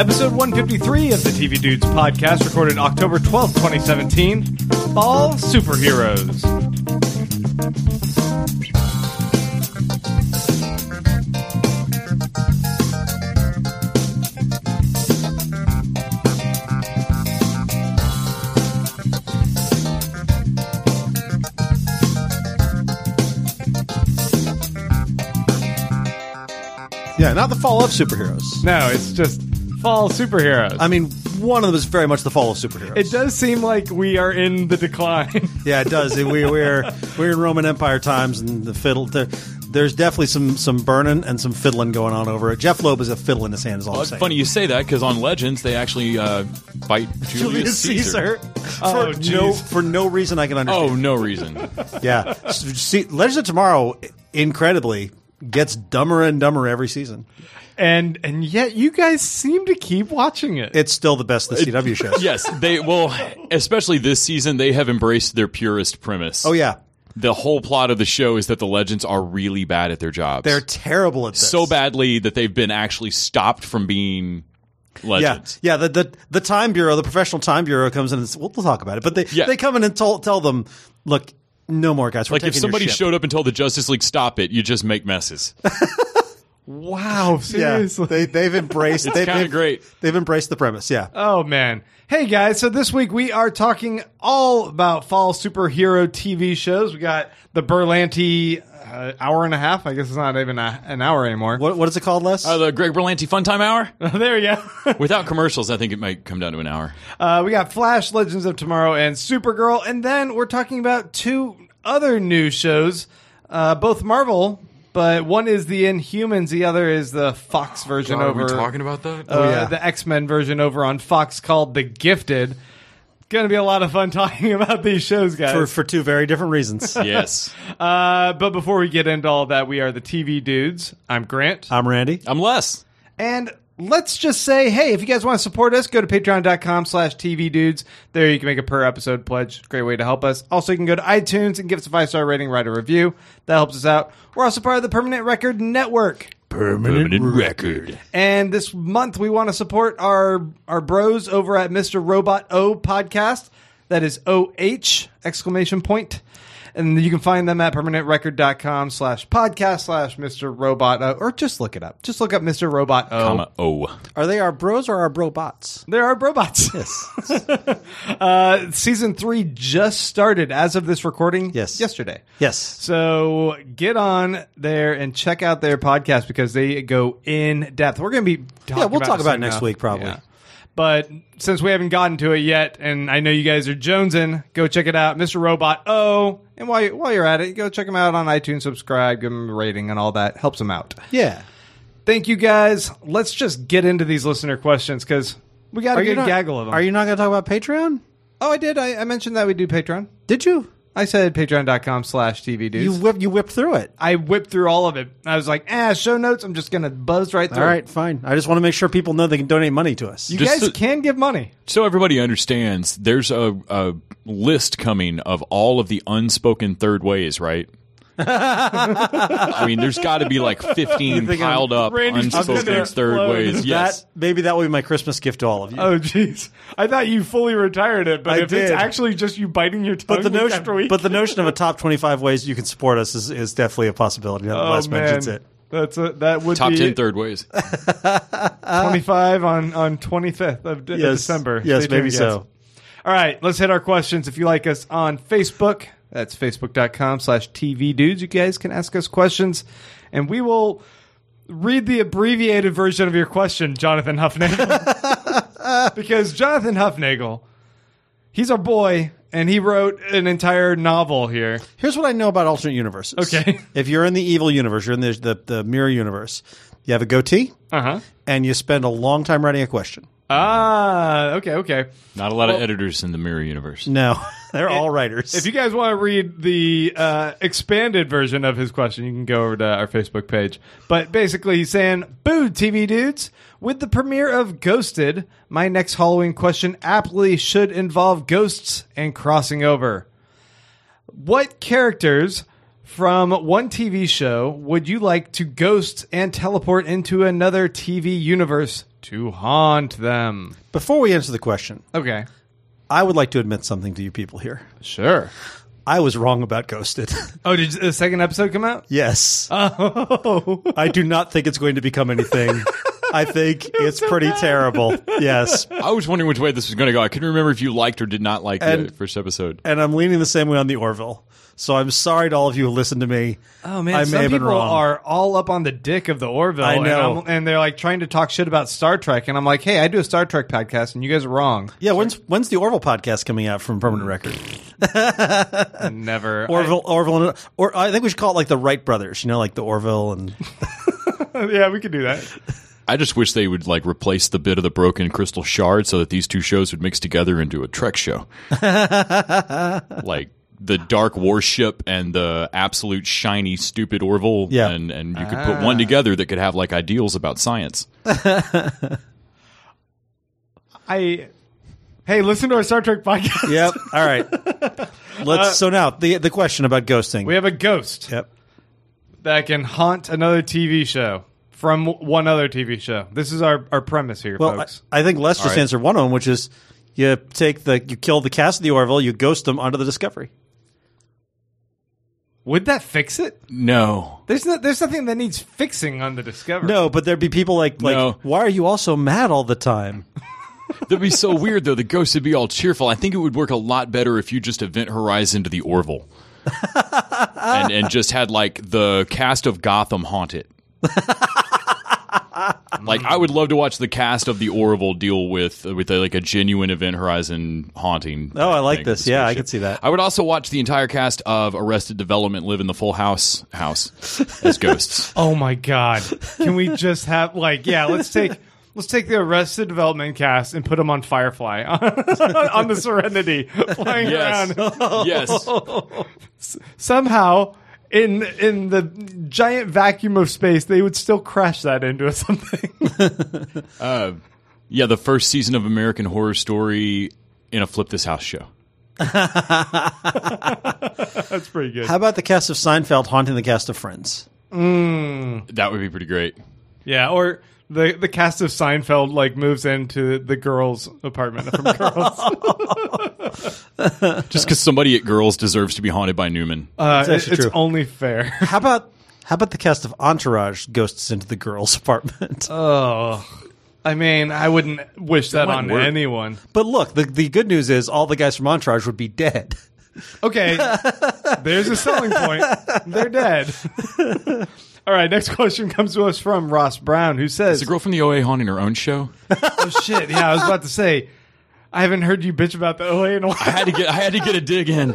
Episode 153 of the TV Dudes podcast, recorded October 12th, 2017. Fall Superheroes. Yeah, not the fall of superheroes. No, it's just Fall Superheroes. I mean, one of them is very much the fall of superheroes. It does seem like we are in the decline. Yeah, it does. We're in Roman Empire times, and the fiddle. There's definitely some burning and some fiddling going on over it. Jeff Loeb is a fiddle in his hand. Is all I'm It's saying. funny you say that because on Legends they actually fight Julius Caesar. For no reason I can understand. Oh, no reason. Yeah. See, Legends of Tomorrow, incredibly, gets dumber and dumber every season. And yet you guys seem to keep watching it. It's still the best of the CW shows. Yes, especially this season, they have embraced their purest premise. Oh, yeah. The whole plot of the show is that the Legends are really bad at their jobs. They're terrible at this. so badly that they've been actually stopped from being Legends. Yeah. The Time Bureau, the professional Time Bureau comes in and we'll talk about it. But they come in and tell them, look, no more, guys. We're Like if taking somebody your ship. showed up and told the Justice League, stop it, you just make messes. Wow, seriously. Yeah, they've embraced. It's kind of great. They've embraced the premise. Yeah. Oh, man. Hey, guys. So this week we are talking all about fall superhero TV shows. We got the Berlanti hour and a half. I guess it's not even an hour anymore. What is it called, Les? The Greg Berlanti Fun Time Hour? There we go. Without commercials, I think it might come down to an hour. We got Flash, Legends of Tomorrow, and Supergirl. And then we're talking about two other new shows, both Marvel, but one is the Inhumans, the other is the Fox version God, over. Are we talking about that? The X-Men version over on Fox called The Gifted. Going to be a lot of fun talking about these shows, guys. For two very different reasons. Yes. But before we get into all that, we are the TV Dudes. I'm Grant. I'm Randy. I'm Les. And let's just say, hey, if you guys want to support us, go to patreon.com/tvdudes. There you can make a per episode pledge. Great way to help us. Also, you can go to iTunes and give us a 5-star rating, write a review. That helps us out. We're also part of the Permanent Record Network. Permanent record. And this month, we want to support our bros over at Mr. Robot O podcast. That is OH, exclamation point. And you can find them at permanentrecord.com/podcast/Mr. Robot O, or just look it up. Just look up Mr. Robot O. Comma O. Are they our bros or our brobots? There are robots. Yes. Season 3 just started as of this recording. Yes. Yesterday. Yes. So get on there and check out their podcast because they go in depth. We're going to be talking we'll talk about it soon next enough. week, probably. Yeah. But since we haven't gotten to it yet, and I know you guys are jonesing, go check it out, Mr. Robot O. And while you're at it, go check them out on iTunes, subscribe, give them a rating, and all that helps them out. Yeah. Thank you, guys. Let's just get into these listener questions because we got a good gaggle of them. Are you not going to talk about Patreon? Oh, I did. I mentioned that we do Patreon. Did you? I said patreon.com/tvdudes. You whipped through it. I whipped through all of it. I was like, show notes. I'm just going to buzz right through. All right, fine. I just want to make sure people know they can donate money to us. You Just guys to- can give money. So everybody understands, there's a list coming of all of the unspoken third ways, right? I mean, there's got to be like 15 think piled up Randy's just unspoken gonna third explode. ways. Yes. Maybe that will be my Christmas gift to all of you. Oh, jeez. I thought you fully retired it, but I if it's did. actually just you biting your tongue But the after week. notion of a top 25 ways you can support us is definitely a possibility. Now that Les mentions it. That would Top be 10 third ways. 25 on 25th of December. Yes, Stay tuned, maybe guys. so. All right, let's hit our questions. If you like us on Facebook, that's facebook.com/tvdudes. You guys can ask us questions, and we will read the abbreviated version of your question, Jonathan Huffnagel. Because Jonathan Huffnagel, he's our boy, and he wrote an entire novel here. Here's what I know about alternate universes. Okay. If you're in the evil universe, you're in the mirror universe, you have a goatee, and you spend a long time writing a question. Okay. Not a lot of editors in the Mirror universe. No, they're all writers. If you guys want to read the expanded version of his question, you can go over to our Facebook page. But basically, he's saying, boo, TV dudes. With the premiere of Ghosted, my next Halloween question aptly should involve ghosts and crossing over. What characters from one TV show would you like to ghost and teleport into another TV universe to haunt them. Before we answer the question, Okay. I would like to admit something to you people here. Sure. I was wrong about Ghosted. Oh, did the second episode come out? Yes. Oh. I do not think it's going to become anything. I think it's pretty terrible. Yes. I was wondering which way this was going to go. I couldn't remember if you liked or did not like And- the first episode. And I'm leaning the same way on the Orville. So I'm sorry to all of you who listened to me. Oh man, I may some have been people wrong. are all up on the dick of the Orville. I know. and they're like trying to talk shit about Star Trek, and I'm like, hey, I do a Star Trek podcast, and you guys are wrong. Yeah, when's the Orville podcast coming out from Permanent Record? Never. Orville, or I think we should call it like the Wright brothers. You know, like the Orville and Yeah, we could do that. I just wish they would like replace the bit of the broken crystal shard so that these two shows would mix together into a Trek show. Like the dark warship and the absolute shiny stupid Orville. Yeah. And you could put one together that could have like ideals about science. Hey, listen to our Star Trek podcast. Yep. All right. Let's. So now the question about ghosting. We have a ghost Yep. that can haunt another TV show from one other TV show. This is our premise here, Well, folks. I think Les just right. answered one of them, which is you kill the cast of the Orville, you ghost them onto the Discovery. Would that fix it? No. There's nothing that needs fixing on the Discovery. No, but there'd be people like, No. why are you all so mad all the time? That'd be so weird though. The ghosts would be all cheerful. I think it would work a lot better if you just event Horizon to the Orville. and just had like the cast of Gotham haunt it. Like I would love to watch the cast of the Orville deal with like a genuine Event Horizon haunting. Oh, I like thing, this. the Yeah, I spaceship. could see that. I would also watch the entire cast of Arrested Development live in the Full House as ghosts. Oh my god! Can we just have let's take the Arrested Development cast and put them on Firefly on the Serenity flying Yes. around. Yes. Somehow in the giant vacuum of space, they would still crash that into something. Yeah, the first season of American Horror Story in a Flip This House show. That's pretty good. How about the cast of Seinfeld haunting the cast of Friends? That would be pretty great. Yeah, or the cast of Seinfeld moves into the girls' apartment from Girls. Just because somebody at Girls deserves to be haunted by Newman. actually It's true. only fair. How about the cast of Entourage ghosts into the girls' apartment? Oh, I mean, I wouldn't wish that might on work. anyone. But look, the good news is all the guys from Entourage would be dead. Okay, there's a selling point. They're dead. All right, next question comes to us from Ross Brown, who Is says, the girl from the OA haunting her own show? "Oh shit, yeah, I was about to say, I haven't heard you bitch about the OA in a while." I had to get a dig in.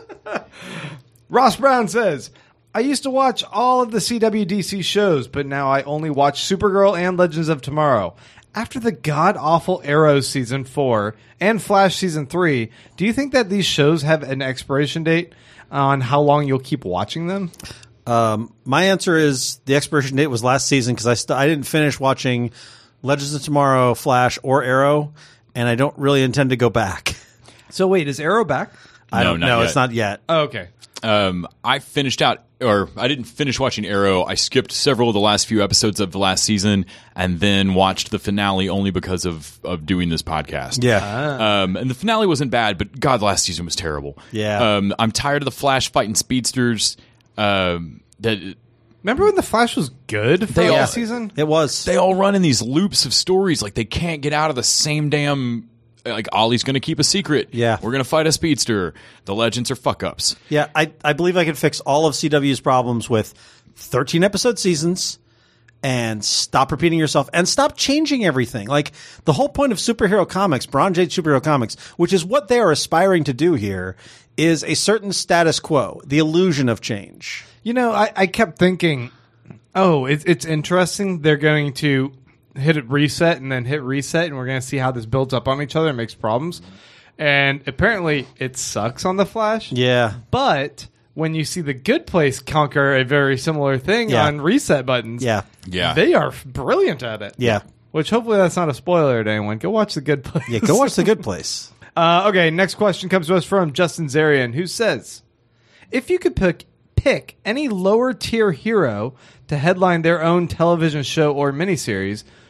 Ross Brown says, I used to watch all of the CWDC shows, but now I only watch Supergirl and Legends of Tomorrow. After the god-awful Arrow Season 4 and Flash Season 3, do you think that these shows have an expiration date on how long you'll keep watching them? My answer is the expiration date was last season because I didn't finish watching Legends of Tomorrow, Flash, or Arrow, and I don't really intend to go back. So wait, is Arrow back? I don't not know. yet. It's not yet. Oh, okay. I finished out, or I didn't finish watching Arrow. I skipped several of the last few episodes of the last season and then watched the finale only because of doing this podcast. Yeah. And the finale wasn't bad, but God, the last season was terrible. Yeah. I'm tired of the Flash fighting speedsters. That Remember when The Flash was good for They all- last season? It was. they all run in these loops of stories, like they can't get out of the same damn. Like Ollie's going to keep a secret. Yeah. We're going to fight a speedster. The legends are fuck ups. Yeah, I believe I can fix all of CW's problems with 13 episode seasons and stop repeating yourself and stop changing everything. Like the whole point of superhero comics, Bronze Age superhero comics, which is what they are aspiring to do here, is a certain status quo, the illusion of change. You know, I kept thinking, it's interesting. They're going to hit it reset and then hit reset, and we're going to see how this builds up on each other and makes problems. And apparently it sucks on The Flash. Yeah. But when you see The Good Place conquer a very similar thing Yeah. on reset buttons, Yeah. Yeah. they are brilliant at it. Yeah. Which hopefully that's not a spoiler to anyone. Go watch The Good Place. Yeah, go watch The Good Place. Okay, next question comes to us from Justin Zarian, who says, if you could pick any lower tier hero to headline their own television show or miniseries,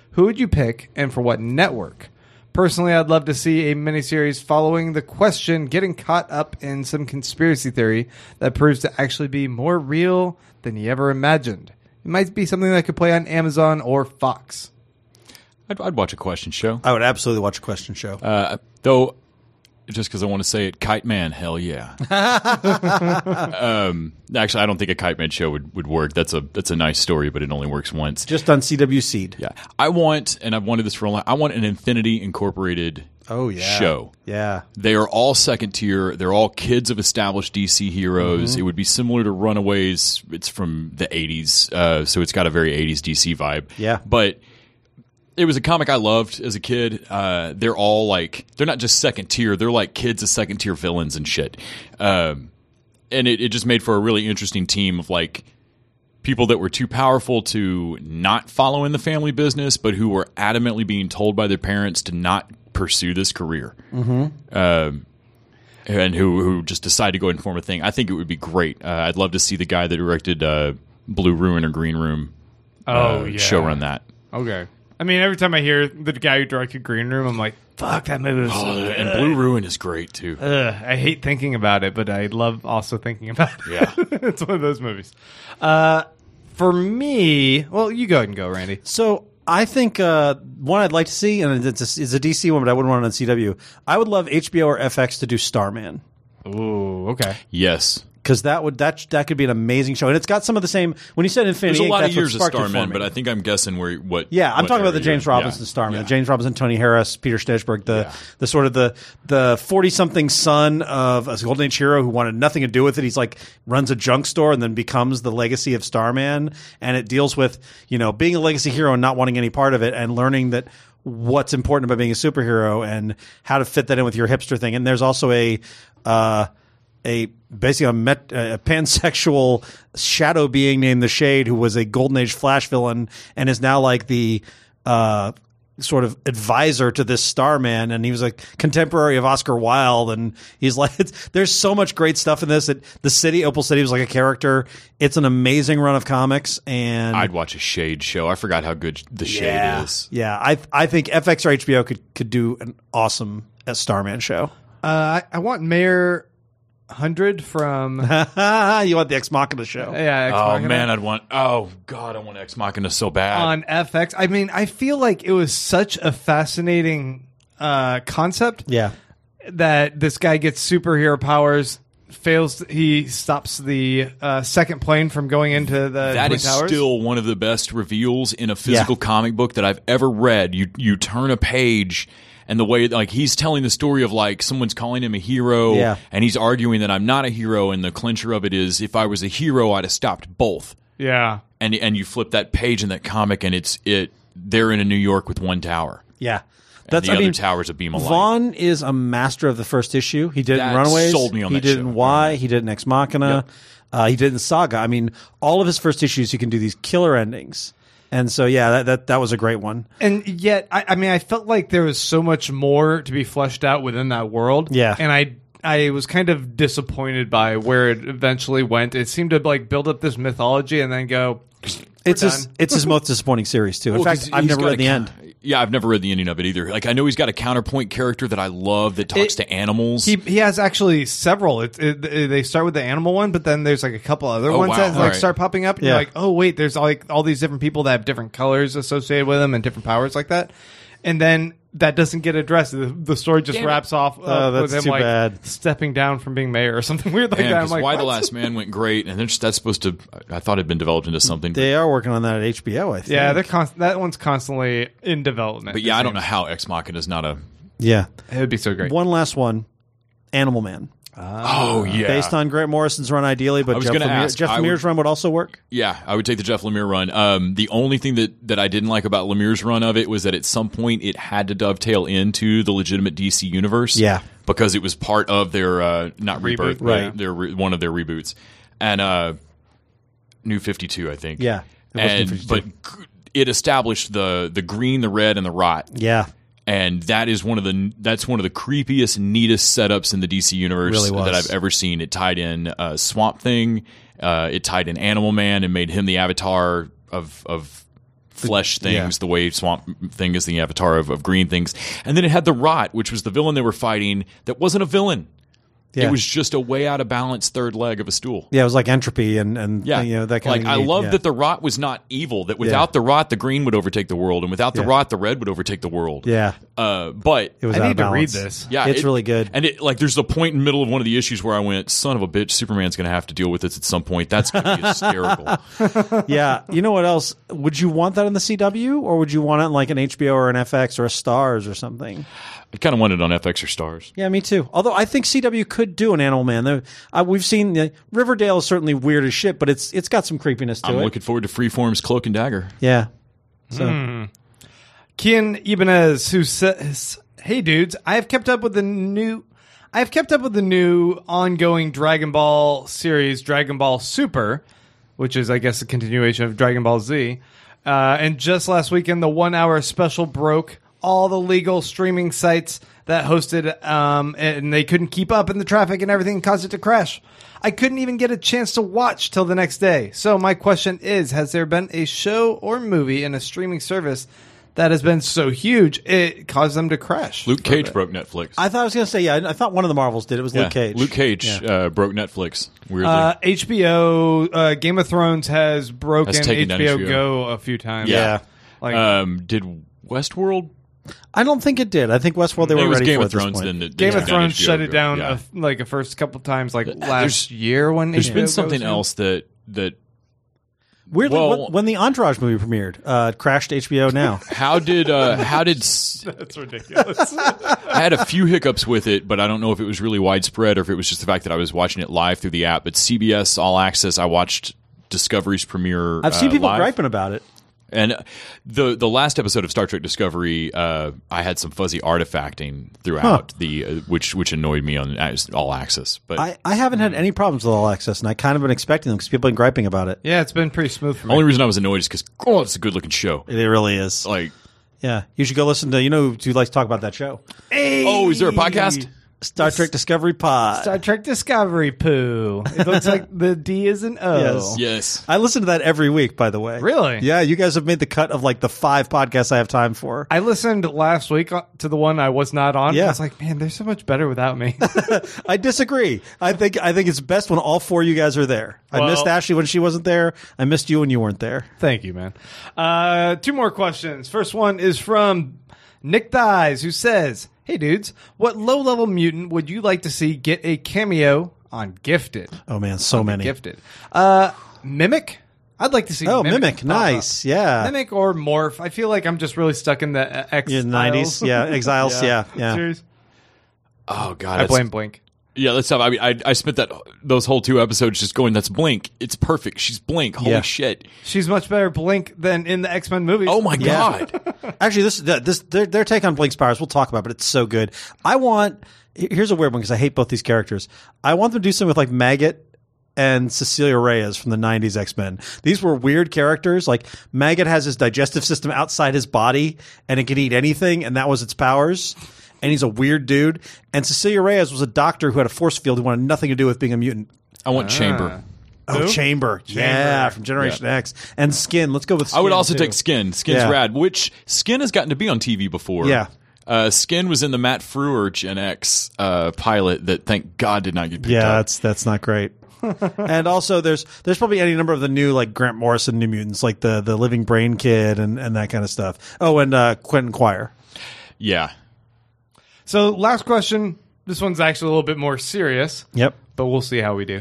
who would you pick and for what network? Personally, I'd love to see a miniseries following the Question getting caught up in some conspiracy theory that proves to actually be more real than he ever imagined. It might be something that could play on Amazon or Fox. I'd watch a Question show. I would absolutely watch a Question show. Though, just because I want to say it, Kite Man, hell yeah. Actually, I don't think a Kite Man show would work. That's a nice story, but it only works once. Just on CW Seed. Yeah, I want, and I've wanted this for a long. I want an Infinity Incorporated show. Yeah, they are all second tier. They're all kids of established DC heroes. It would be similar to Runaways. It's from the 80s, so it's got a very 80s DC vibe. Yeah, but it was a comic I loved as a kid. They're all they're not just second tier. They're like kids of second tier villains and shit. And it just made for a really interesting team of people that were too powerful to not follow in the family business, but who were adamantly being told by their parents to not pursue this career. And who just decided to go and form a thing. I think it would be great. I'd love to see the guy that directed Blue Ruin or Green Room show run that. Okay. I mean, every time I hear the guy who directed Green Room, I'm like, fuck, that movie was so good. And Blue Ruin is great, too. I hate thinking about it, but I love also thinking about it. Yeah. It's one of those movies. For me, well, you go ahead and go, Randy. So I think one I'd like to see, and it's a DC one, but I wouldn't want it on CW. I would love HBO or FX to do Starman. Ooh, okay. Yes. Because that could be an amazing show, and it's got some of the same. When you said Infinity, there's a lot Inc., of years of that's what sparked it Starman, for me. but I think I'm guessing what. Yeah, I'm talking about the James era you're in. Robinson Starman, Yeah. James Robinson, Tony Harris, Peter Stejberg, the sort of the 40-something son of a Golden Age hero who wanted nothing to do with it. He's runs a junk store and then becomes the legacy of Starman, and it deals with being a legacy hero and not wanting any part of it, and learning that what's important about being a superhero and how to fit that in with your hipster thing. And there's also basically a pansexual shadow being named the Shade, who was a Golden Age Flash villain and is now the sort of advisor to this Starman, and he was a contemporary of Oscar Wilde, and he's there's so much great stuff in this. The City, Opal City, was like a character. It's an amazing run of comics, and I'd watch a Shade show. I forgot how good the Shade is. Yeah, I think FX or HBO could do an awesome Starman show. I want Mayor 100 from... You want the Ex Machina show? Yeah, Ex Machina. Man, I want Ex Machina so bad. On FX. I mean, I feel like it was such a fascinating concept. Yeah. That this guy gets superhero powers, he stops the second plane from going into the That Twin is Towers. still one of the best reveals in a physical comic book that I've ever read. You turn a page, and the way he's telling the story of someone's calling him a hero, and he's arguing that I'm not a hero, and the clincher of it is, if I was a hero, I'd have stopped both. Yeah. And you flip that page in that comic, and they're in a New York with one tower. Yeah. And the other tower's a beam of light. Vaughn is a master of the first issue. He did it in Runaways. Sold me on he that did show. in Y. He did in Ex Machina. He did in Saga. I mean, all of his first issues, you can do these killer endings. And so, yeah, that was a great one. And yet, I felt like there was so much more to be fleshed out within that world. Yeah. And I was kind of disappointed by where it eventually went. It seemed to build up this mythology and then go... It's his most disappointing series, too. In fact, I've never read the end. Yeah, I've never read the ending of it either. I know he's got a counterpoint character that I love that talks to animals. He has actually several. They start with the animal one, but then there's a couple other ones that start popping up. And you're like, oh wait, there's all these different people that have different colors associated with them and different powers like that. And then that doesn't get addressed. The story just wraps off with him too bad. stepping down from being mayor or something weird like that. I'm like, Why what? the Last Man went great, and that's supposed to. I thought it had been developed into something. They are working on that at HBO, I think. Yeah, that one's constantly in development. But I don't know how Ex Machina is not a. Yeah. It would be so great. One last one. Animal Man. Oh yeah, based on Grant Morrison's run ideally, but Jeff Lemire's run would also work. Yeah, I would take the Jeff Lemire run. The only thing that I didn't like about Lemire's run of it was that at some point it had to dovetail into the legitimate DC universe. Yeah, because it was part of their not rebirth, right? Their one of their reboots, and New 52, I think. Yeah, but it established the green, the red, and the rot. Yeah. And that's one of the creepiest, neatest setups in the DC universe that I've ever seen. It tied in Swamp Thing, it tied in Animal Man, and made him the avatar of flesh things, the way Swamp Thing is the avatar of green things. And then it had the Rot, which was the villain they were fighting that wasn't a villain. Yeah. It was just a way out of balance third leg of a stool. Yeah, it was like Entropy and Yeah, that kind of. I love that the Rot was not evil. That without the Rot, the green would overtake the world, and without the Rot, the red would overtake the world. Yeah, but it was. I out need of to read balance. this. yeah, it's really good. And there's a point in the middle of one of the issues where I went, "Son of a bitch, Superman's going to have to deal with this at some point. That's going to be hysterical." Yeah, you know what else? Would you want that on the CW, or would you want it on like an HBO or an FX or a Stars or something? I kind of wanted it on FX or Stars. Yeah, me too. Although I think CW could do an Animal Man. We've seen Riverdale is certainly weird as shit, but it's got some creepiness to I'm it. looking forward to Freeform's Cloak and Dagger. Yeah. So Kian Ibanez, who says, "Hey dudes, I have kept up with the new ongoing Dragon Ball series, Dragon Ball Super, which is, I guess, a continuation of Dragon Ball Z. And just last weekend, the 1 hour special broke all the legal streaming sites that hosted, and they couldn't keep up in the traffic and everything, caused it to crash. I couldn't even get a chance to watch till the next day. So my question is, has there been a show or movie in a streaming service that has been so huge it caused them to crash? Luke Cage broke Netflix. I thought I was going to say, I thought one of the Marvels did. It was Luke Cage. Luke Cage broke Netflix. Weirdly. HBO, Game of Thrones has broken Has taken down HBO HBO. Go a few times. Yeah. Like, Did Westworld? I don't think it did. I think Westworld, they were It was ready Game for of at this Thrones. point. Then that Game took of down Thrones HBO shut it Go. down Yeah. a first couple times, like There's- last year when There's HBO been goes something in. else that Weirdly, Well- when the Entourage movie premiered, it crashed HBO now. how did That's ridiculous. I had a few hiccups with it, but I don't know if it was really widespread or if it was just the fact that I was watching it live through the app. But CBS All Access, I watched Discovery's premiere. I've seen people live. griping about it. And the last episode of Star Trek Discovery, I had some fuzzy artifacting throughout which annoyed me on All Access. But I haven't had any problems with All Access, and I kind of been expecting them because people have been griping about it. Yeah, it's been pretty smooth for the me. only reason I was annoyed is because it's a good looking show. It really is. Like, Yeah, you should go listen to. You know who likes to talk about that show? oh, is there a podcast? Star Trek Discovery Pod. Star Trek Discovery poo. It looks like the D is an O. Yes. Yes. I listen to that every week, by the way. Really? Yeah, you guys have made the cut of like the 5 podcasts I have time for. I listened last week to the one I was not on. Yeah. I was like, man, they're so much better without me. I disagree. I think it's best when all 4 of you guys are there. I Well- missed Ashley when she wasn't there. I missed you when you weren't there. Thank you, man. 2 more questions. First one is from Nick Thies, who says, "Hey, dudes, what low-level mutant would you like to see get a cameo on Gifted?" Oh man, so many. Gifted. Mimic? I'd like to see Oh, Mimic. Mimic, pop nice, up. yeah. Mimic or Morph. I feel like I'm just really stuck in the X Yeah, 90s, yeah, Exiles, yeah. series. Oh God, I blame Blink. Yeah, let's have. I mean, I spent those whole 2 episodes just going, "That's Blink. It's perfect. She's Blink. Holy Yeah. shit! She's much better Blink than in the X-Men movies. Oh my Yeah. God!" Actually, their take on Blink's powers, we'll talk about, but it's so good. Here's a weird one because I hate both these characters. I want them to do something with like Maggot and Cecilia Reyes from the 90s X-Men. These were weird characters. Like Maggot has his digestive system outside his body and it can eat anything, and that was its powers. And he's a weird dude. And Cecilia Reyes was a doctor who had a force field who wanted nothing to do with being a mutant. I want Chamber. Oh, Who? Chamber. Yeah, from Generation X. And Skin. Let's go with Skin. I would also too. take Skin. Skin's Yeah. rad. Which Skin has gotten to be on TV before. Yeah. Skin was in the Matt Frewer Gen X pilot that, thank God, did not get picked Yeah, up. that's not great. And also, there's probably any number of the new like Grant Morrison New Mutants, like the Living Brain Kid and that kind of stuff. Oh, and Quentin Quire. Yeah. So last question. This one's actually a little bit more serious. Yep. But we'll see how we do.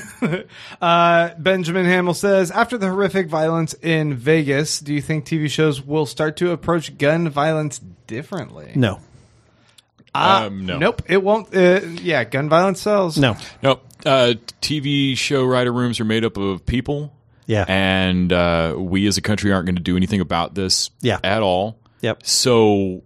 Yeah. Benjamin Hamill says, after the horrific violence in Vegas, do you think TV shows will start to approach gun violence differently? No. No. Nope, it won't. Gun violence sells. No. Nope. TV show writer rooms are made up of people. Yeah. And we as a country aren't going to do anything about this at all. Yep. So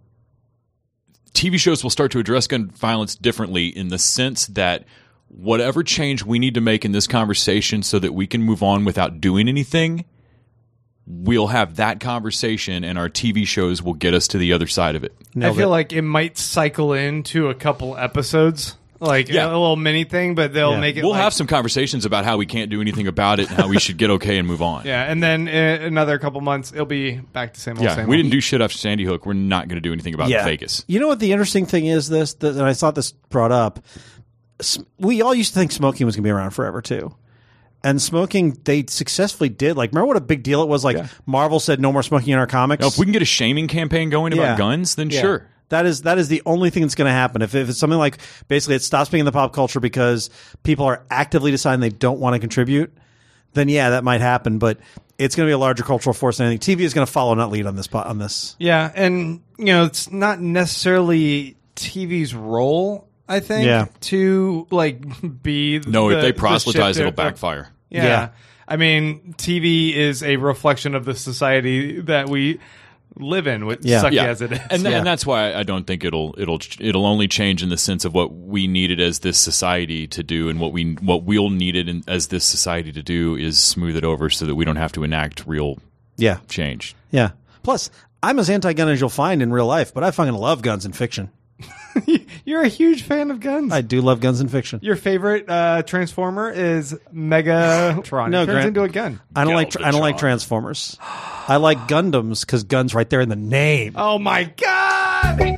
TV shows will start to address gun violence differently in the sense that whatever change we need to make in this conversation so that we can move on without doing anything, we'll have that conversation and our TV shows will get us to the other side of it. I feel like it might cycle into a couple episodes. like Yeah. a little mini thing, but they'll Yeah. make it. We'll like, have some conversations about how we can't do anything about it and how we should get okay and move on. Yeah, and then in another couple months, it'll be back to same old. Yeah, Same we old. didn't do shit after Sandy Hook. We're not going to do anything about Vegas. You know what the interesting thing is? And I thought this brought up. We all used to think smoking was going to be around forever too, and smoking they successfully did. Like, remember what a big deal it was? Like, Marvel said no more smoking in our comics. Now, if we can get a shaming campaign going about Yeah. guns, then Yeah. sure. That is the only thing that's going to happen. If it's something like basically it stops being in the pop culture because people are actively deciding they don't want to contribute, then yeah, that might happen. But it's going to be a larger cultural force than anything. TV is going to follow, not lead on this. Yeah, and it's not necessarily TV's role. I think to like be No, if they the proselytize, shifter. it'll backfire. Yeah. I mean, TV is a reflection of the society that we live in, with sucky as it is. And that's why I don't think it'll only change in the sense of what we needed as this society to do, and what we'll need it as this society to do is smooth it over so that we don't have to enact real change. Yeah. Plus, I'm as anti-gun as you'll find in real life, but I fucking love guns in fiction. You're a huge fan of guns. I do love guns in fiction. Your favorite Transformer is Megatron. No, it turns Grant, into a gun. I don't like Transformers. I like Gundams because guns right there in the name. Oh my god!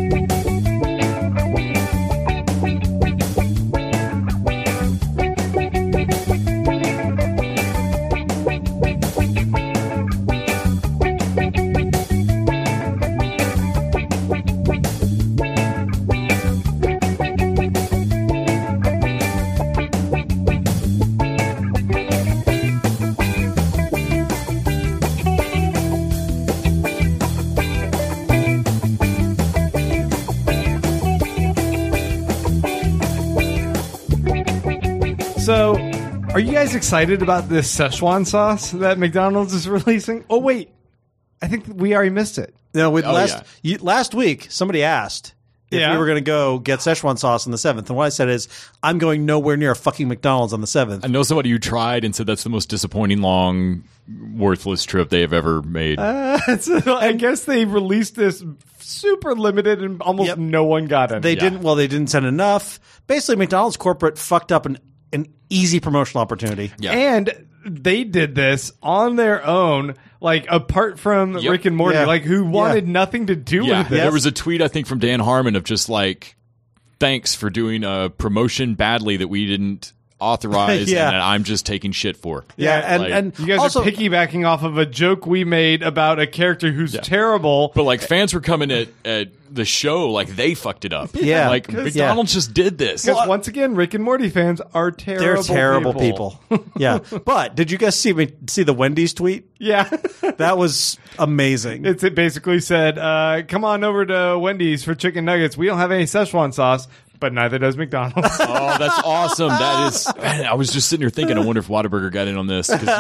So, are you guys excited about this Szechuan sauce that McDonald's is releasing? Oh wait, I think we already missed it. No, last week somebody asked if Yeah. we were going to go get Szechuan sauce on the 7th, and what I said is I'm going nowhere near a fucking McDonald's on the 7th. I know somebody who tried and said that's the most disappointing, long, worthless trip they have ever made. I guess they released this super limited and almost no one got it. They didn't send enough. Basically, McDonald's corporate fucked up an easy promotional opportunity. Yeah. And they did this on their own, like apart from Rick and Morty, like who wanted nothing to do with it. There was a tweet, I think, from Dan Harmon of just like, thanks for doing a promotion badly that we didn't authorize and that I'm just taking shit for. And you guys also, are piggybacking off of a joke we made about a character who's terrible. But like fans were coming at the show like they fucked it up. Yeah. Like McDonald's just did this. Because once again, Rick and Morty fans are terrible. They're terrible people. Yeah. But did you guys see the Wendy's tweet? Yeah. That was amazing. It basically said, come on over to Wendy's for chicken nuggets. We don't have any Szechuan sauce, but neither does McDonald's. Oh, that's awesome. That is, man, I was just sitting here thinking, I wonder if Whataburger got in on this. 'Cause,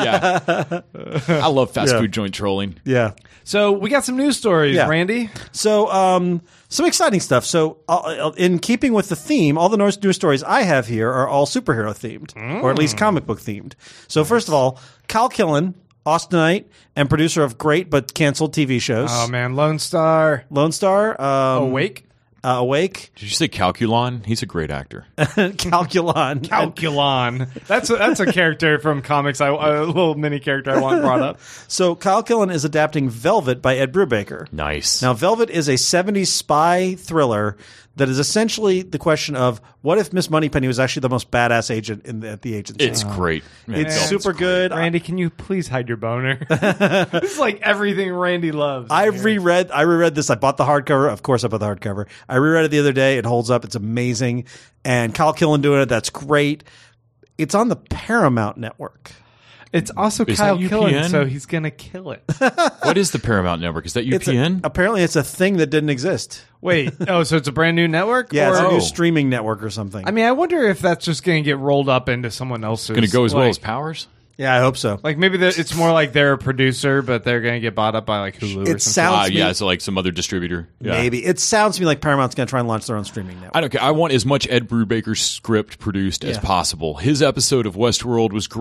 I love fast food joint trolling. Yeah. So we got some news stories, Yeah. Randy. So, some exciting stuff. So, in keeping with the theme, all the news stories I have here are all superhero themed, or at least comic book themed. So, first of all, Kyle Killen, Austinite, and producer of great but canceled TV shows. Oh, man. Lone Star. Lone Star. Awake. Awake. Did you say Calculon? He's a great actor. Calculon. Calculon. That's a character from comics. A little mini character I want brought up. So Kyle Killen is adapting Velvet by Ed Brubaker. Nice. Now, Velvet is a 70s spy thriller that is essentially the question of what if Miss Moneypenny was actually the most badass agent at the agency. It's great. Man, It's Velvet's super good. Randy, can you please hide your boner? This is like everything Randy loves. I reread this. I bought the hardcover. Of course, I bought the hardcover. I reread it the other day. It holds up. It's amazing. And Kyle Killen doing it. That's great. It's on the Paramount Network. It's also Is Kyle that Killen, UPN? so he's going to kill it. What is the Paramount Network? Is that UPN? Apparently, it's a thing that didn't exist. Wait, so it's a brand new network? Yeah, it's a Or- new streaming network or something. I mean, I wonder if that's just going to get rolled up into someone else's. Going to go as well like- as Powers? yeah, I hope so. Like maybe it's more like they're a producer, but they're going to get bought up by like Hulu or It something. sounds to me, Yeah, so like some other distributor. Yeah. maybe. It sounds to me like Paramount's going to try and launch their own streaming network. I don't care. I want as much Ed Brubaker script produced as possible. His episode of Westworld was great.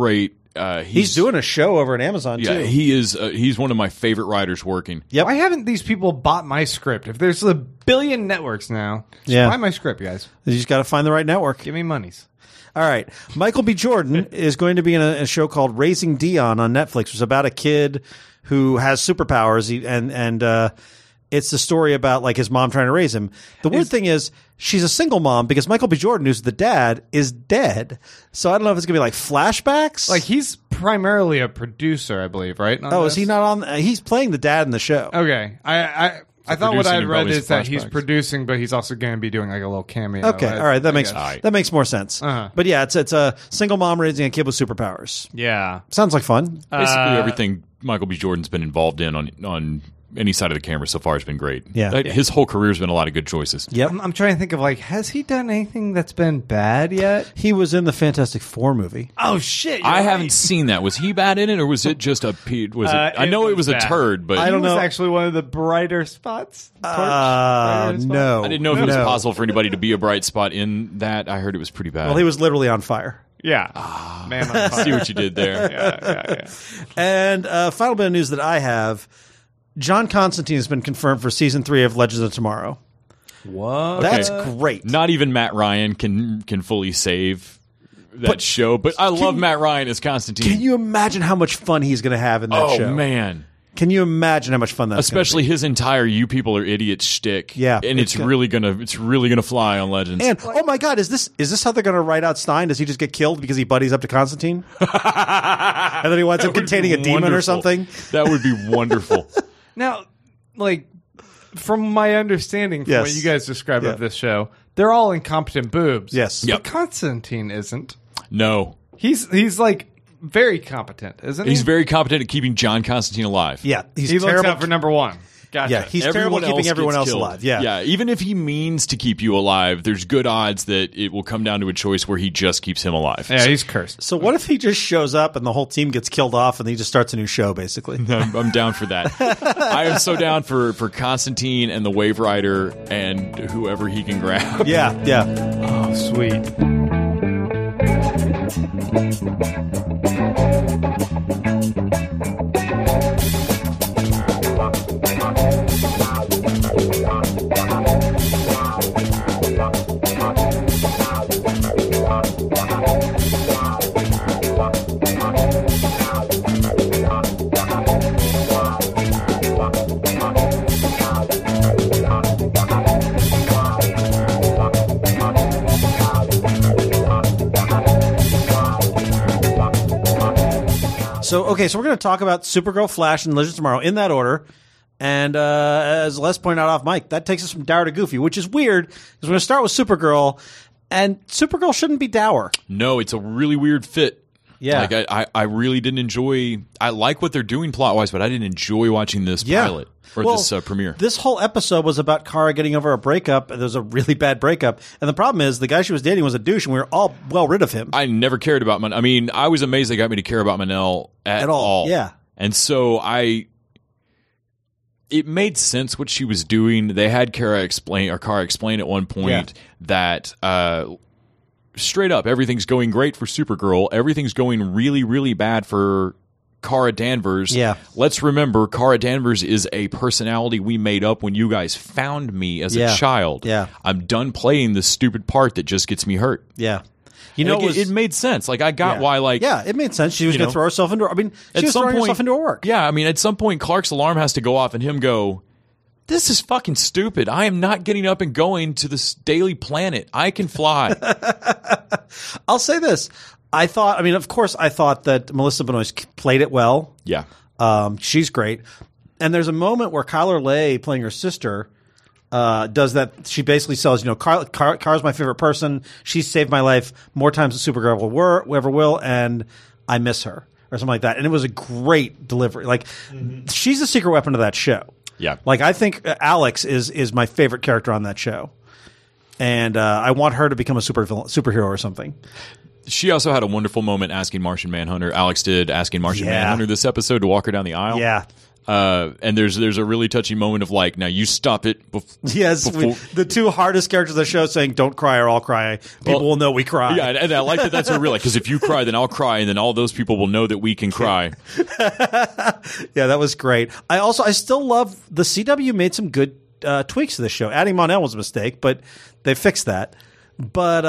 He's doing a show over at Amazon Yeah, too. he is. He's one of my favorite writers working. Yep. Why haven't these people bought my script? If there's a billion networks now, just Yeah. buy my script, guys. You just got to find the right network. Give me monies. All right. Michael B. Jordan is going to be in a show called Raising Dion on Netflix. It's about a kid who has superpowers, and it's the story about like his mom trying to raise him. The weird thing is she's a single mom because Michael B. Jordan, who's the dad, is dead. So I don't know if it's going to be like flashbacks. Like, he's primarily a producer, I believe, right? on oh, this? is he not on? He's playing the dad in the show. Okay. I thought what producing I had and read probably is that he's flashbacks. producing, but he's also going to be doing like a little cameo. Okay, all right, that makes guess. that makes more sense. Uh-huh. But yeah, it's a single mom raising a kid with superpowers. Yeah. Sounds like fun. Basically, everything Michael B. Jordan's been involved in on any side of the camera so far has been great. Yeah. His whole career's been a lot of good choices. Yep. I'm trying to think of like, has he done anything that's been bad yet? He was in the Fantastic Four movie. Oh shit! I haven't seen that. Was he bad in it, or was it just a? Was it? I know it was a bad. turd, but I don't He was know. actually one of the brighter spots. Brighter spots? No. I didn't know if it was No. possible for anybody to be a bright spot in that. I heard it was pretty bad. Well, he was literally on fire. Yeah. Man on fire. See what you did there. Yeah. And final bit of news that I have: John Constantine has been confirmed for season 3 of Legends of Tomorrow. What? That's great. Not even Matt Ryan can fully save that show, but I love Matt Ryan as Constantine. Can you imagine how much fun he's going to have in that oh show? man. Can you imagine how much fun that's gonna Especially his entire "you people are idiots" shtick. Yeah, and it's really gonna fly on Legends. be? And oh my God, is this how they're going to write out Stein? Does he just get killed because he buddies up to Constantine, and then he winds up containing a demon or Wonderful. something? That would be wonderful. Now, like, from my understanding, from Yes. what you guys described Yeah. of this show, they're all incompetent boobs. Yes. But Yep. Constantine isn't. No, He's like very competent, isn't he? he's very competent at keeping John Constantine alive. Yeah, he's He looks terrible. out for number one. Gotcha. Yeah, he's terrible at keeping everyone gets else killed. alive. Yeah. yeah. Even if he means to keep you alive, there's good odds that it will come down to a choice where he just keeps him alive. Yeah, he's cursed. So what if he just shows up and the whole team gets killed off and he just starts a new show, basically? I'm down for that. I am so down for Constantine and the Wave Rider and whoever he can grab. Yeah, yeah. Oh, sweet. So we're going to talk about Supergirl, Flash, and Legends of Tomorrow in that order. And as Les pointed out off mic, that takes us from dour to goofy, which is weird because we're going to start with Supergirl, and Supergirl shouldn't be dour. No, it's a really weird fit. Yeah. Like I really didn't enjoy. I like what they're doing plot wise, but I didn't enjoy watching this pilot or Well, this premiere. This whole episode was about Kara getting over a breakup. There was a really bad breakup. And the problem is the guy she was dating was a douche, and we were all well rid of him. I never cared about Manel. I mean, I was amazed they got me to care about Manel at all. Yeah. And so it made sense what she was doing. They had Kara explain at one point that straight up everything's going great for Supergirl. Everything's going really, really bad for Kara Danvers. Yeah. Let's remember, Kara Danvers is a personality we made up when you guys found me as a child. Yeah. I'm done playing this stupid part that just gets me hurt. Yeah. You know, Like, it made sense. Like I got why. Like it made sense. She was going to know, throw herself into. I mean, she was throwing herself into her work. Yeah, I mean, at some point, Clark's alarm has to go off, and him go, "This is fucking stupid. I am not getting up and going to this daily planet. I can fly." I'll say this. Of course, I thought that Melissa Benoist played it well. Yeah, She's great. And there's a moment where Kyler Lay, playing her sister, does that. She basically says, Kara's my favorite person. She saved my life more times than Supergirl ever will, and I miss her, or something like that. And it was a great delivery. Like, she's the secret weapon of that show. yeah. Like, I think Alex is my favorite character on that show. And I want her to become a superhero or something. She also had a wonderful moment asking Martian Manhunter. Alex did asking Martian Manhunter this episode to walk her down the aisle. Yeah. And there's a really touching moment of like, now you stop it. Yes, the two hardest characters of the show saying, "Don't cry or I'll cry." People will know we cry. Yeah, and I like that. That's a real because if you cry, then I'll cry, and then all those people will know that we can cry. Yeah, that was great. I still love the CW made some good tweaks to the show. Adding Mon-El was a mistake, but they fixed that. But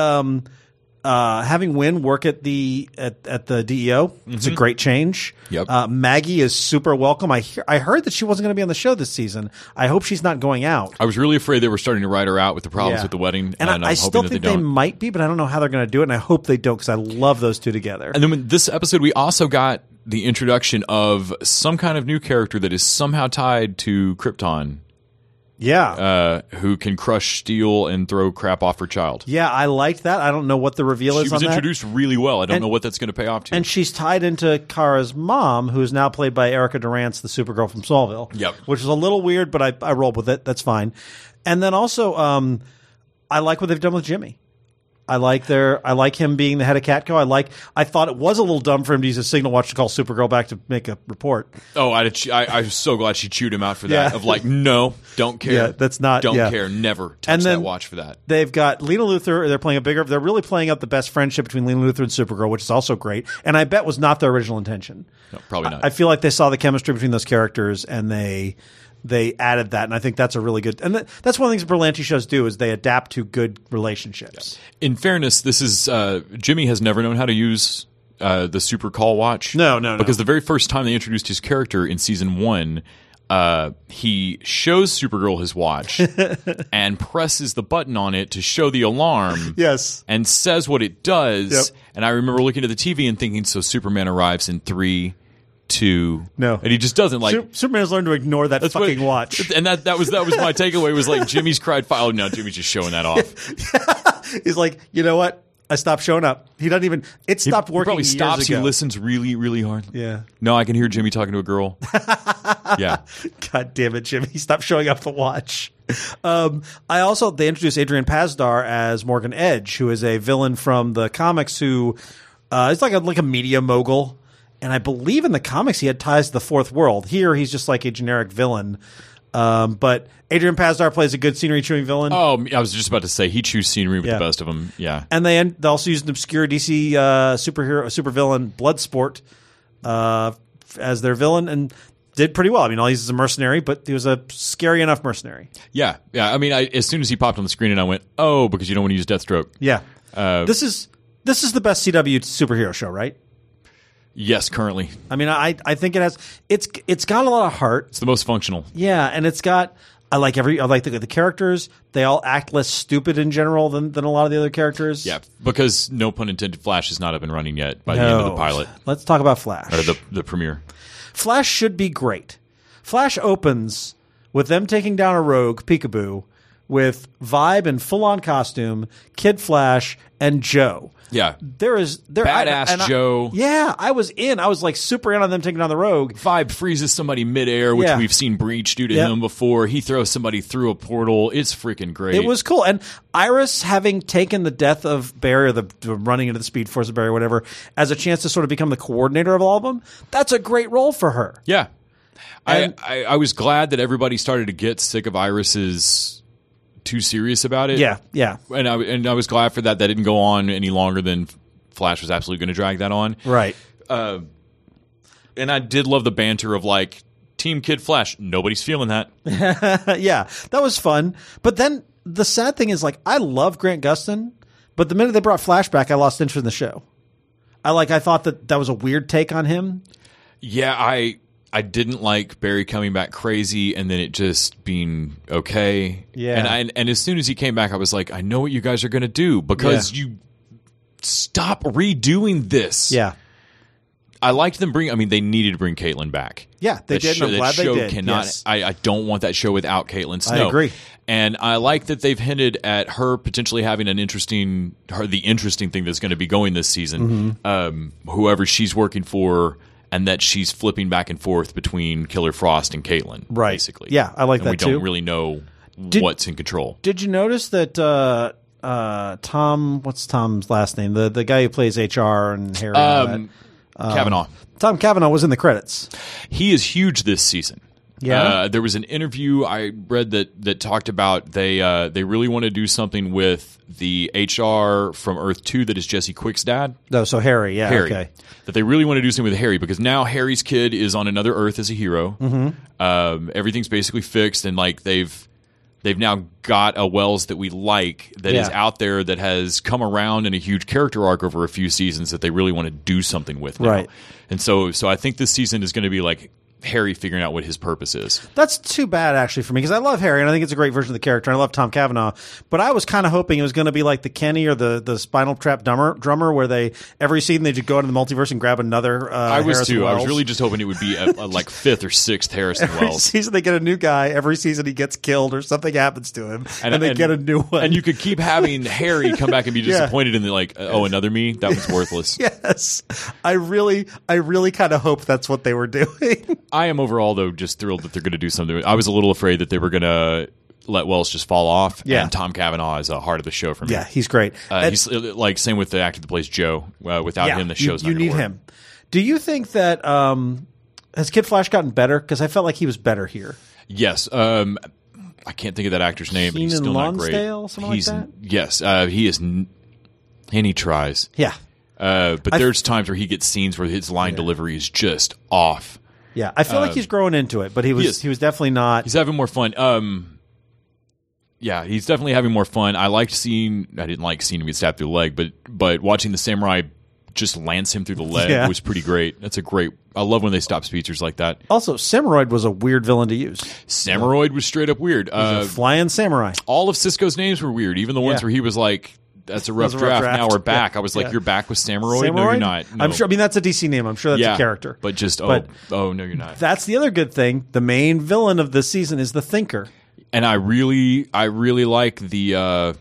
having Wynn work at the DEO, it's a great change. Yep. Maggie is super welcome. I heard that she wasn't going to be on the show this season. I hope she's not going out. I was really afraid they were starting to write her out with the problems with the wedding, and I'm I still hoping think that they they don't. might be, but I don't know how they're going to do it. And I hope they don't because I love those two together. And then in this episode, we also got the introduction of some kind of new character that is somehow tied to Krypton. Yeah. Who can crush steel and throw crap off her child. Yeah, I liked that. I don't know what the reveal is She on was that. introduced really well. I don't know what that's going to pay off to. And she's tied into Kara's mom, who is now played by Erica Durance, the Supergirl from Smallville. Yep. Which is a little weird, but I rolled with it. That's fine. And then also, I like what they've done with Jimmy. I like him being the head of Catco. I thought it was a little dumb for him to use a signal watch to call Supergirl back to make a report. Oh, I was so glad she chewed him out for that. Yeah. Of like, no, don't care. Yeah, that's not- Don't yeah. care. Never touch And then that watch for that. They've got Lena Luthor. They're really playing up the best friendship between Lena Luthor and Supergirl, which is also great. And I bet was not their original intention. No, probably not. I feel like they saw the chemistry between those characters and they added that, and I think that's a really good. And that's one of the things Berlanti shows do is they adapt to good relationships. In fairness, this is Jimmy has never known how to use the Super Call watch. No. Because the very first time they introduced his character in season 1, he shows Supergirl his watch and presses the button on it to show the alarm. Yes. And says what it does. Yep. And I remember looking at the TV and thinking, so Superman arrives in 3, 2. No. And he just doesn't like. Superman has learned to ignore that fucking watch. And that was my takeaway was like Jimmy's cried foul. Oh, no, Jimmy's just showing that off. He's like, you know what? I stopped showing up. He doesn't even. It stopped He working. probably years stops. ago. He listens really, really hard. Yeah. No, I can hear Jimmy talking to a girl. Yeah. God damn it, Jimmy! Stop showing up the watch. They introduced Adrian Pasdar as Morgan Edge, who is a villain from the comics. Who is like a media mogul, and I believe in the comics he had ties to the Fourth World. Here, he's just like a generic villain. But Adrian Pasdar plays a good scenery chewing villain. Oh, I was just about to say he chews scenery with Yeah. the best of them. Yeah. And they also used an obscure DC supervillain, Bloodsport, as their villain, and did pretty well. I mean, all he's a mercenary, but he was a scary enough mercenary. Yeah. I mean, as soon as he popped on the screen, and I went, "Oh," because you don't want to use Deathstroke. Yeah, this is the best CW superhero show, right? Yes, currently I mean, I think it has. It's got a lot of heart. it's the most functional. Yeah, and it's got. I like the characters. They all act less stupid in general than a lot of the other characters. Yeah, because no pun intended, Flash is not up and running yet by the end of the pilot Let's talk about Flash. or the premiere. Flash should be great. Flash opens with them taking down a rogue, Peekaboo, with Vibe in full-on costume, Kid Flash, and Joe. Yeah, Badass Joe. I was in. I was like super in on them taking down the rogue. Vibe freezes somebody midair, which Yeah. we've seen Breach do to Yep. him before. He throws somebody through a portal. It's freaking great. It was cool. And Iris, having taken the death of Barry, or the running into the Speed Force of Barry, or whatever, as a chance to sort of become the coordinator of all of them, that's a great role for her. Yeah. And- I was glad that everybody started to get sick of Iris's too serious about it. Yeah, yeah. And I was glad for that. That didn't go on any longer than Flash was absolutely going to drag that on. Right. And I did love the banter of like Team Kid Flash. Nobody's feeling that. Yeah, that was fun. But then the sad thing is, like, I love Grant Gustin, but the minute they brought Flash back, I lost interest in the show. I thought that was a weird take on him. Yeah, I didn't like Barry coming back crazy and then it just being okay. Yeah. And as soon as he came back, I was like, I know what you guys are going to do because you stop redoing this. Yeah. I liked them they needed to bring Caitlin back. Yeah, they did, and I'm glad they did. Cannot, Yes. I don't want that show without Caitlin Snow. I agree. And I like that they've hinted at her potentially having the interesting thing that's going to be going this season. Whoever she's working for, and that she's flipping back and forth between Killer Frost and Caitlin. Right. Basically. Yeah, I like and that we too. don't really know what's in control. Did you notice that Tom? What's Tom's last name? The guy who plays HR and Harry. And all Kavanaugh. Tom Cavanaugh was in the credits. He is huge this season. Yeah. There was an interview I read that talked about they really want to do something with the HR from Earth 2 that is Jesse Quick's dad. No, so Harry. Yeah. Harry. Okay. That they really want to do something with Harry because now Harry's kid is on another Earth as a hero. Mm-hmm. Everything's basically fixed, and like they've now got a Wells that we like that is out there that has come around in a huge character arc over a few seasons that they really want to do something with now. Right. And so I think this season is going to be like Harry figuring out what his purpose is. That's too bad, actually, for me, because I love Harry, and I think it's a great version of the character, and I love Tom Cavanaugh, but I was kind of hoping it was going to be like the Kenny or the Spinal Trap drummer, where they, every season, they just go into the multiverse and grab another I was Harrison too. Wells. I was really just hoping it would be a like 5th or 6th Harrison Every Wells. season they get a new guy. Every season he gets killed or something happens to him, and they get a new one. And you could keep having Harry come back and be disappointed and like, oh, another me? That was worthless. Yes. I really kind of hope that's what they were doing. I am overall, though, just thrilled that they're going to do something. I was a little afraid that they were going to let Wells just fall off. Yeah. And Tom Cavanaugh is a heart of the show for me. Yeah, he's great. He's like same with the actor that plays Joe. Without him, the show's you not need gonna work. him. Do you think that has Kid Flash gotten better? Because I felt like he was better here. Yes. I can't think of that actor's name, but he's Keenan still not great. Lonsdale, something like that? Yes. He is, and he tries. Yeah. But there's times where he gets scenes where his line delivery is just off. Yeah, I feel like he's growing into it, but he was definitely not. He's having more fun. Yeah, he's definitely having more fun. I didn't like seeing him get stabbed through the leg, but watching the samurai just lance him through the leg was pretty great. I love when they stop speedsters like that. Also, Samuroid was a weird villain to use. Samuroid was straight up weird. A flying samurai. All of Cisco's names were weird, even the ones where he was like, that's a rough draft. Now we're back. Yeah. I was like, you're back with Samuroid? Samuroid? No, you're not. No. I'm sure. I mean, that's a DC name. I'm sure that's a character. But just, oh, no, you're not. That's the other good thing. The main villain of this season is the Thinker. And I really like the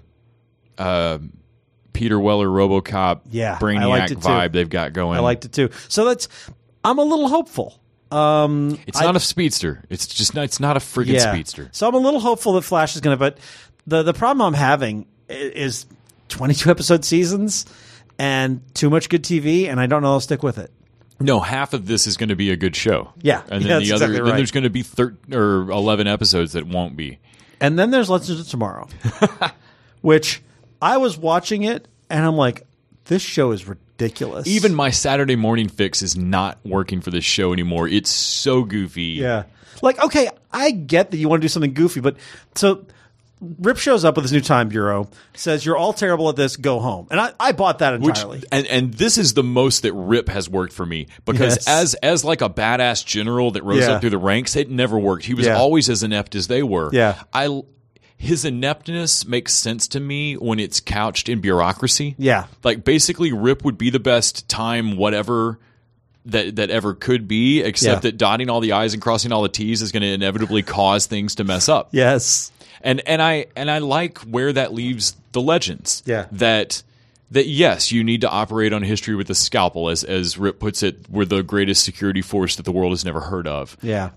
Peter Weller RoboCop Brainiac vibe they've got going. I liked it too. So I'm a little hopeful. It's not a speedster. It's not a friggin' speedster. So I'm a little hopeful that Flash is going to. But the problem I'm having is 22 episode seasons and too much good TV, and I don't know I'll stick with it. No, half of this is going to be a good show. Yeah, and then the other, then there's going to be 13 or 11 episodes that won't be. And then there's Legends of Tomorrow, which I was watching it and I'm like, this show is ridiculous. Even my Saturday morning fix is not working for this show anymore. It's so goofy. Yeah, like okay, I get that you want to do something goofy, but so. Rip shows up with his new time bureau, says, you're all terrible at this, go home. And I bought that entirely. And this is the most that Rip has worked for me. Because as like a badass general that rose up through the ranks, it never worked. He was always as inept as they were. Yeah. His ineptness makes sense to me when it's couched in bureaucracy. Yeah. Like basically Rip would be the best time whatever that ever could be, except that dotting all the I's and crossing all the T's is going to inevitably cause things to mess up. Yes. And I like where that leaves the Legends. Yeah. That yes, you need to operate on history with a scalpel, as Rip puts it, we're the greatest security force that the world has never heard of. Yeah.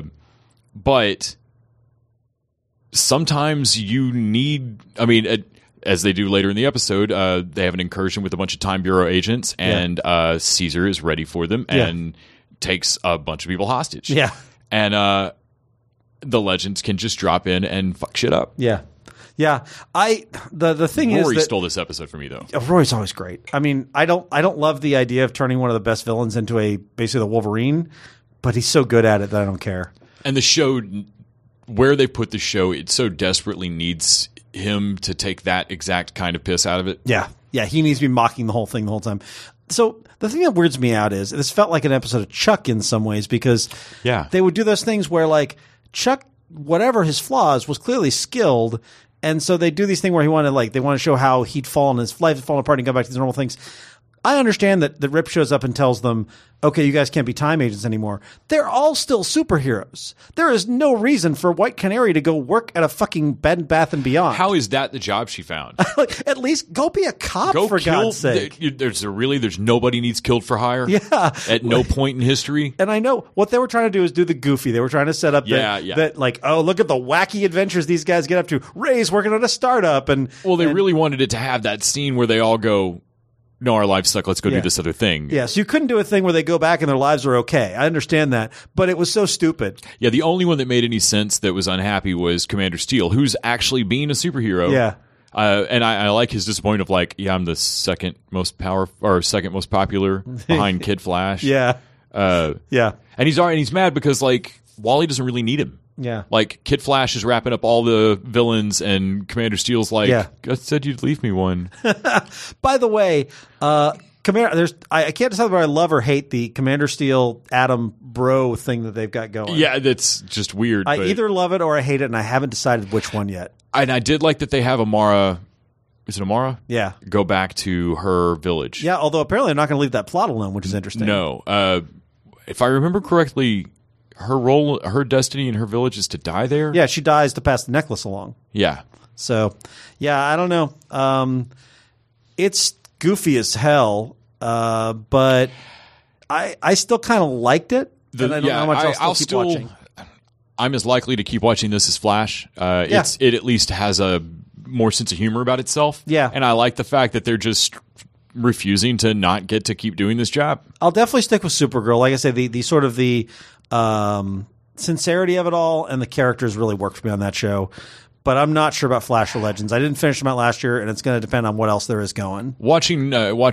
But sometimes you need, I mean, as they do later in the episode, they have an incursion with a bunch of Time Bureau agents, and Caesar is ready for them and takes a bunch of people hostage. Yeah. And the Legends can just drop in and fuck shit up. Yeah. Yeah. The thing is Rory that stole this episode for me, though. Rory's always great. I mean, I don't love the idea of turning one of the best villains into basically the Wolverine, but he's so good at it that I don't care. And the show, where they put the show, it so desperately needs him to take that exact kind of piss out of it. Yeah. Yeah, he needs to be mocking the whole thing the whole time. So the thing that weirds me out is this felt like an episode of Chuck in some ways, because they would do those things where like Chuck, whatever his flaws, was clearly skilled, and so they do these things where they want to show how he'd fallen, his life had fallen apart, and go back to these normal things. I understand that Rip shows up and tells them, okay, you guys can't be time agents anymore. They're all still superheroes. There is no reason for White Canary to go work at a fucking Bed Bath & Beyond. How is that the job she found? Like, at least go be a cop, for God's sake. There's nobody needs killed for hire? Yeah. At no point in history? And I know what they were trying to do is do the goofy. They were trying to set up that like, oh, look at the wacky adventures these guys get up to. Ray's working on a startup. Well, they really wanted it to have that scene where they all go, no, our lives suck. Let's go do this other thing. Yeah, so you couldn't do a thing where they go back and their lives are okay. I understand that, but it was so stupid. Yeah, the only one that made any sense that was unhappy was Commander Steel, who's actually being a superhero. Yeah. And I like his disappointment of like, yeah, I'm the second most popular behind Kid Flash. Yeah. Yeah. And he's mad because like Wally doesn't really need him. Yeah. Like Kid Flash is wrapping up all the villains, and Commander Steel's like, Yeah. I said you'd leave me one. By the way, Commander, I can't decide whether I love or hate the Commander Steel Adam Bro thing that they've got going. Yeah, that's just weird. I but- either love it or I hate it, and I haven't decided which one yet. And I did like that they have Amara. Is it Amara? Yeah. Go back to her village. Yeah, although apparently they're not going to leave that plot alone, which is interesting. No. If I remember correctly, her destiny in her village is to die there. Yeah, she dies to pass the necklace along. Yeah. So, yeah, I don't know. It's goofy as hell, but I still kind of liked it. And I don't know how much I'll keep watching. I'm as likely to keep watching this as Flash. It at least has a more sense of humor about itself. Yeah. And I like the fact that they're just refusing to not get to keep doing this job. I'll definitely stick with Supergirl. Like I say, the sort of the sincerity of it all and the characters really worked for me on that show. But I'm not sure about Flash or Legends. I didn't finish them out last year, and it's going to depend on what else there is going. Watching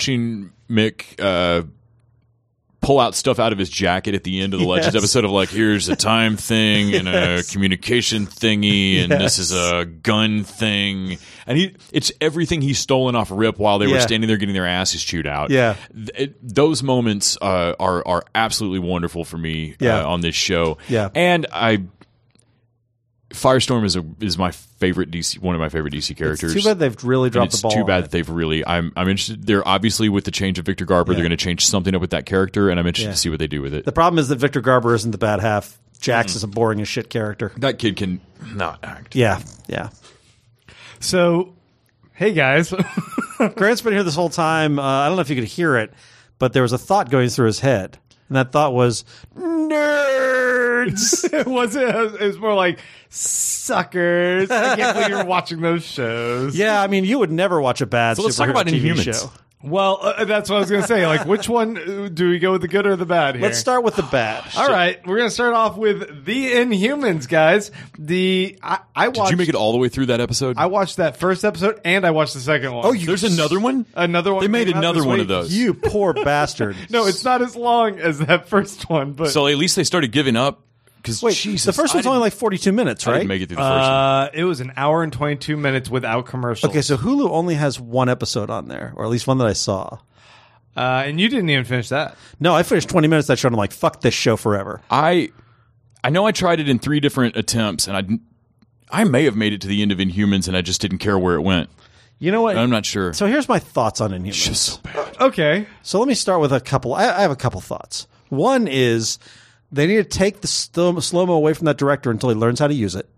Mick pull out stuff out of his jacket at the end of the Legends episode of like, here's a time thing and a communication thingy, and this is a gun thing, and it's everything he's stolen off Rip while they were standing there getting their asses chewed out. Yeah, those moments are absolutely wonderful for me on this show. Yeah, and Firestorm is my favorite DC, one of my favorite DC characters. It's too bad they've really dropped the ball. It's too bad that they've really. I'm interested. They're obviously with the change of Victor Garber, they're going to change something up with that character, and I'm interested to see what they do with it. The problem is that Victor Garber isn't the bad half. Jax is a boring as shit character. That kid can not act. Yeah. So, hey guys, Grant's been here this whole time. I don't know if you could hear it, but there was a thought going through his head, and that thought was nerds. it was more like suckers. I can't believe you're watching those shows. Yeah, I mean, you would never watch a bad So let's talk superhero about TV Inhumans. show. Well, that's what I was going to say. Like, which one do we go with, the good or the bad here? Let's start with the bad. All right, we're going to start off with the Inhumans, guys. I watched. Did you make it all the way through that episode? I watched that first episode, and I watched the second one. There's another one. Another one. They made came out another this one week. of those. You poor bastard. No, it's not as long as that first one, but So at least they started giving up. Because Wait, the first one's only like 42 minutes, I right? didn't make it through the first one. it was an hour and 22 minutes without commercials. Okay, so Hulu only has one episode on there, or at least one that I saw. And you didn't even finish that. No, I finished 20 minutes of that show, and I'm like, fuck this show forever. I know I tried it in 3 different attempts, and I may have made it to the end of Inhumans, and I just didn't care where it went. You know what? I'm not sure. So here's my thoughts on Inhumans. It's just so bad. Okay. So let me start with a couple. I have a couple thoughts. One is they need to take the slow-mo away from that director until he learns how to use it.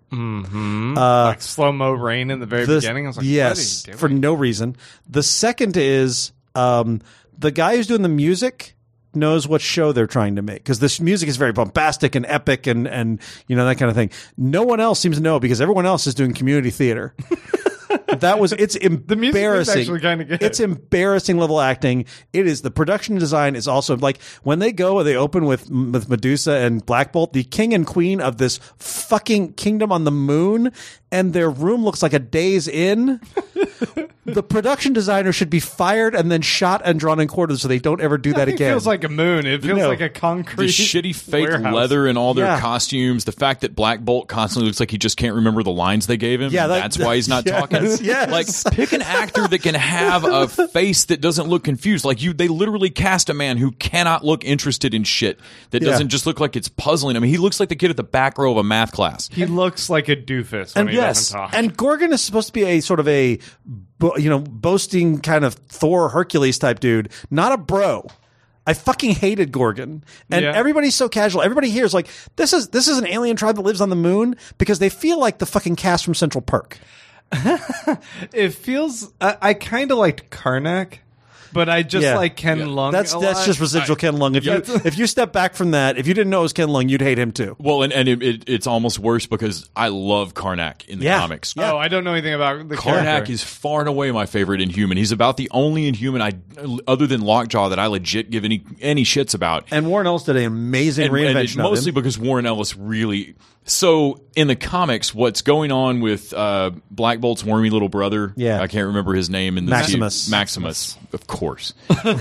Like slow-mo rain in the very beginning. I was like, yes, what are you for doing? no reason. The second is the guy who's doing the music knows what show they're trying to make, because this music is very bombastic and epic and you know, that kind of thing. No one else seems to know, because everyone else is doing community theater. It's The music was embarrassing. actually kinda good. It's embarrassing level acting. It is. The production design is also like when they open with Medusa and Black Bolt, the king and queen of this fucking kingdom on the moon, and their room looks like a Days Inn. The production designer should be fired and then shot and drawn and quartered so they don't ever do that It again. feels like a moon. It feels No. like a concrete The shitty fake warehouse. leather and all their Yeah. costumes. The fact that Black Bolt constantly looks like he just can't remember the lines they gave him. Yeah, and that- that's why he's not yes, talking. yes. Like, pick an actor that can have a face that doesn't look confused. Like they literally cast a man who cannot look interested in shit. That Yeah. doesn't just look like it's puzzling. I mean, he looks like the kid at the back row of a math class. He looks like a doofus when And he doesn't talk. and Gorgon is supposed to be a sort of a, boasting kind of Thor Hercules type dude, not a bro. I fucking hated Gorgon, and Yeah. everybody's so casual. Everybody here is like, this is an alien tribe that lives on the moon, because they feel like the fucking cast from Central Park. It feels. I kind of liked Karnak. but I just like Ken Lung. That's a lot. just residual Ken Lung. If you step back from that, if you didn't know it was Ken Lung, you'd hate him too. Well, and it's almost worse because I love Karnak in the comics. Oh, I don't know anything about the Karnak character. is far and away my favorite Inhuman. He's about the only Inhuman other than Lockjaw that I legit give any shits about. And Warren Ellis did an amazing reinvention of mostly him. because Warren Ellis really. So in the comics, what's going on with Black Bolt's wormy little brother? Yeah. I can't remember his name in the Maximus, of course.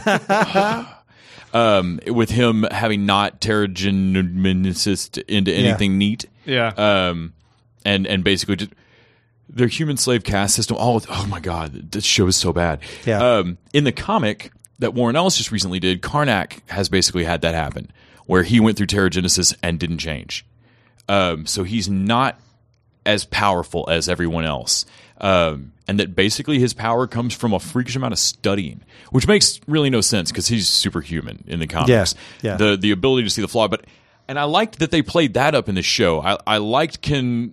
With him having not Terrigenesis into anything neat. Yeah. And basically just their human slave caste system. Oh my God, this show is so bad. Yeah. In the comic that Warren Ellis just recently did, Karnak has basically had that happen, where he went through Terrigenesis and didn't change. So he's not as powerful as everyone else. And that basically his power comes from a freakish amount of studying, which makes really no sense because he's superhuman in the comics. Yeah. The ability to see the flaw. And I liked that they played that up in the show. I liked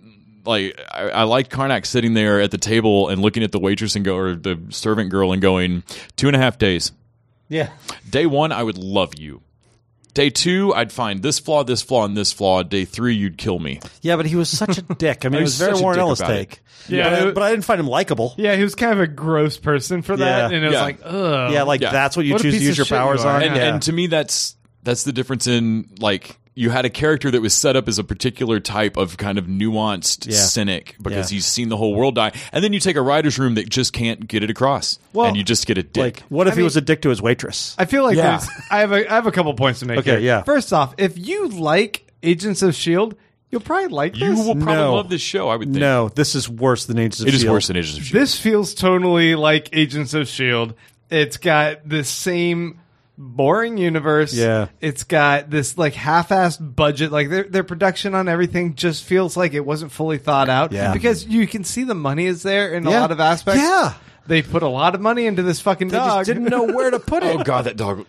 I liked Karnak sitting there at the table and looking at the waitress or the servant girl and going, 2.5 days. Yeah. Day 1, I would love you. Day 2, I'd find this flaw, and this flaw. Day 3, you'd kill me. Yeah, but he was such a dick. I mean, it was very such a Warren dick Ellis about take. Yeah, but I didn't find him likable. Yeah, he was kind of a gross person for that, and it was Yeah. like, ugh. Yeah, that's what you What a choose to piece use of your shit powers you are. on. And to me, that's the difference in, you had a character that was set up as a particular type of kind of nuanced cynic because he's seen the whole world die. And then you take a writer's room that just can't get it across. And you just get a dick. what if he was a dick to his waitress? I feel like I have a couple points to make Okay, here. yeah. First off, if you like Agents of S.H.I.E.L.D., you'll probably like this. You will probably No. love this show, I would think. No, this is worse than Agents of It is S.H.I.E.L.D. worse than Agents of S.H.I.E.L.D. This feels totally like Agents of S.H.I.E.L.D. It's got the same boring universe. Yeah. It's got this half-assed budget. Their production on everything just feels like it wasn't fully thought out. Yeah. Because you can see the money is there in a lot of aspects. Yeah. They put a lot of money into this fucking They dog. just didn't know where to put it. Oh, God, that dog.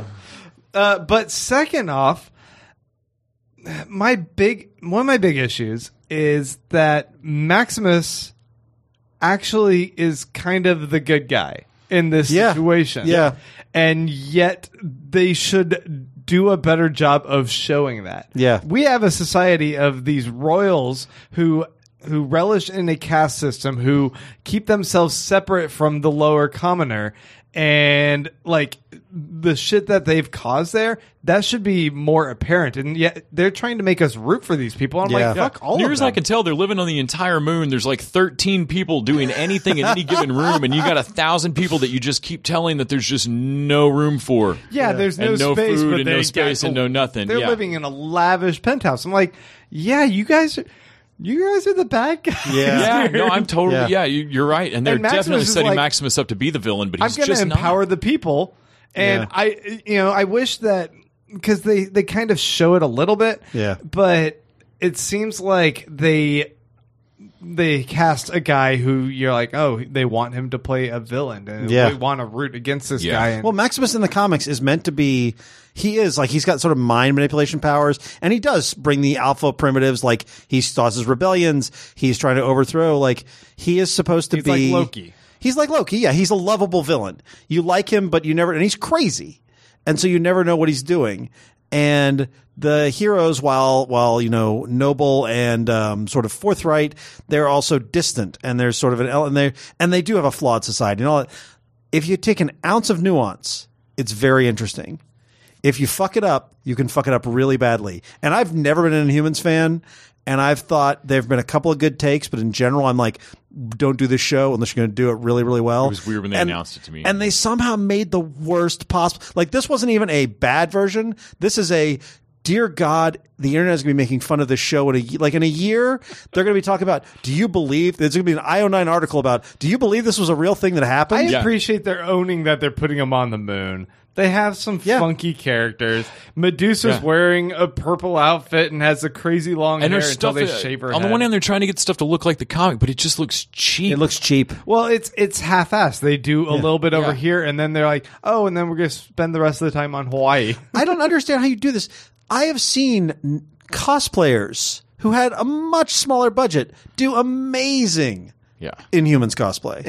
But second off, one of my big issues is that Maximus actually is kind of the good guy in this situation. Yeah. And yet they should do a better job of showing that. Yeah. We have a society of these royals who relish in a caste system, who keep themselves separate from the lower commoner, and the shit that they've caused there, that should be more apparent. And yet they're trying to make us root for these people. I'm Yeah. like, fuck all Near of as them. I can tell, they're living on the entire moon. There's 13 people doing anything in any given room, and you got 1,000 people that you just keep telling that there's just no room for. Yeah, there's no And no space, food but and they no space got- and no nothing. They're Yeah. living in a lavish penthouse. I'm like, yeah, you guys are the bad guys. Yeah, here. no, I'm totally. Yeah. Yeah, you're right, and they're And Maximus definitely is setting like, Maximus up to be the villain, but I'm he's going just to empower not. the people, and Yeah. I wish that because they kind of show it a little bit, Yeah. but it seems like they cast a guy who you're like, oh, they want him to play a villain, and Yeah. we want to root against this Yeah. guy. And, Well, Maximus in the comics is meant to be. He's got sort of mind manipulation powers, and he does bring the alpha primitives. He causes rebellions. He's trying to overthrow. He is supposed to He's be like Loki. He's like Loki. Yeah, he's a lovable villain. You like him, but you never. And he's crazy, and so you never know what he's doing. And the heroes, while noble and sort of forthright, they're also distant, and there's sort of and they do have a flawed society. And all that. If you take an ounce of nuance, it's very interesting. If you fuck it up, you can fuck it up really badly. And I've never been an Inhumans fan, and I've thought there have been a couple of good takes, but in general, I'm like, don't do this show unless you're going to do it really, really well. It was weird when they announced it to me. And they somehow made the worst possible. This wasn't even a bad version. This is a, dear God, the internet is going to be making fun of this show in a year. They're going to be talking about, do you believe, there's going to be an IO9 article about, do you believe this was a real thing that happened? I appreciate their owning that they're putting him on the moon. They have some funky characters. Medusa's wearing a purple outfit and has a crazy long And hair there's until stuff they shave her on the head. one hand, they're trying to get stuff to look like the comic, but it just looks cheap. It looks cheap. Well, it's half-assed. They do a little bit over Yeah. here, and then they're like, oh, and then we're going to spend the rest of the time on Hawaii. I don't understand how you do this. I have seen cosplayers who had a much smaller budget do amazing Yeah. Inhumans cosplay.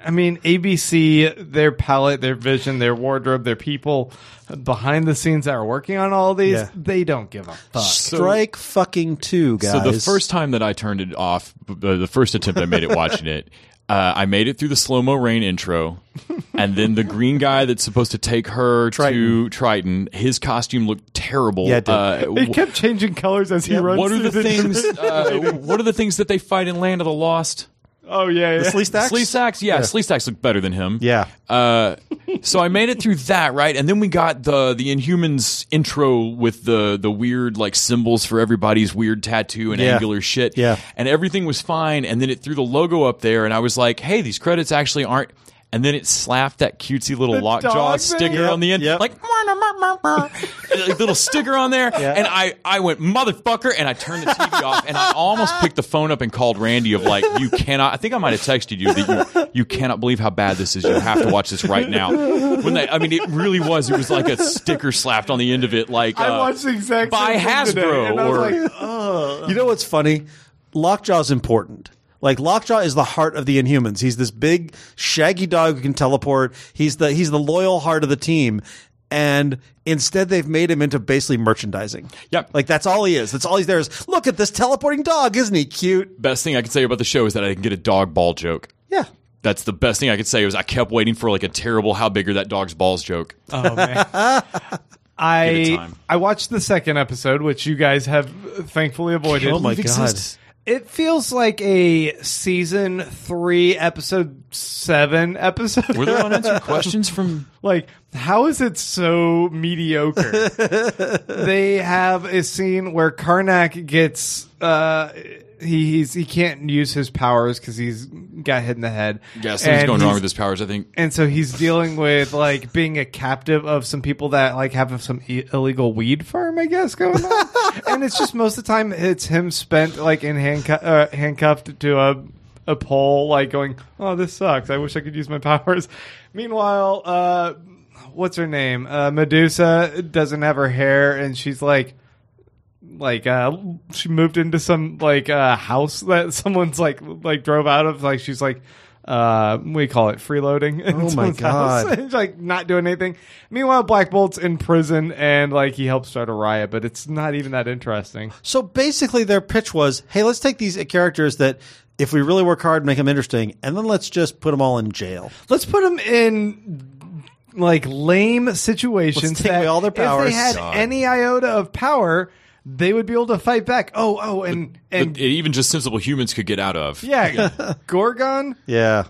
I mean, ABC, their palette, their vision, their wardrobe, their people behind the scenes that are working on all these, Yeah. they don't give a fuck. Strike fucking two, guys. So the first time that I turned it off, the first attempt I made at watching it, I made it through the slow-mo rain intro, and then the green guy that's supposed to take her to Triton, his costume looked terrible. Yeah, it did. It kept changing colors as he runs. what are through the things? What are the things that they fight in Land of the Lost? Oh yeah, the Slee Stacks? Slee Stacks? Yeah, Slee Stacks look better than him. Yeah. So I made it through that, right? And then we got the Inhumans intro with the weird like symbols for everybody's weird tattoo and Yeah. angular shit. Yeah. And everything was fine. And then it threw the logo up there, and I was like, hey, these credits actually aren't. And then it slapped that cutesy little Lockjaw dog sticker thing? on the end, Yep. like little sticker on there. Yeah. And I went, motherfucker, and I turned the TV off, and I almost picked the phone up and called Randy of like, you cannot, I think I might have texted you that you cannot believe how bad this is. You have to watch this right now. I mean, it really was. It was like a sticker slapped on the end of it, like I watched the exact by same thing Hasbro today, and I was or like, oh. You know what's funny? Lockjaw's important. Like Lockjaw is the heart of the Inhumans. He's this big, shaggy dog who can teleport. He's the loyal heart of the team. And instead, they've made him into basically merchandising. Yep. Like that's all he is. That's all he's there is. Look at this teleporting dog, isn't he cute? Best thing I can say about the show is that I can get a dog ball joke. Yeah. That's the best thing I could say. Was I kept waiting for like a terrible "How big are that dog's balls" joke. Oh man. Give it time. I watched the second episode, which you guys have thankfully avoided. Oh my It god. exists. It feels like a season 3, episode 7 episode. Were there unanswered questions from? Like, how is it so mediocre? They have a scene where Karnak gets he can't use his powers because he's got hit in the head. Yeah, something's And going wrong he's- with his powers. I think. And so he's dealing with like being a captive of some people that like have some illegal weed farm, I guess, going on. And it's just most of the time it's him spent like in handcuffed to a pole, like going, "Oh, this sucks. I wish I could use my powers." Meanwhile, what's her name? Medusa doesn't have her hair, and she's like she moved into some like house that someone's like drove out of. Like she's like what do you call it, freeloading in Oh my someone's house. God. It's like not doing anything. Meanwhile, Black Bolt's in prison and like he helped start a riot, but it's not even that interesting. So basically, their pitch was, "Hey, let's take these characters that, if we really work hard, make them interesting, and then let's just put them all in jail." Let's put them in like lame situations. Let's take that away all their If they powers. had God. any iota of power, they would be able to fight back. And Even just sensible humans could get out of. yeah, Gorgon. Yeah.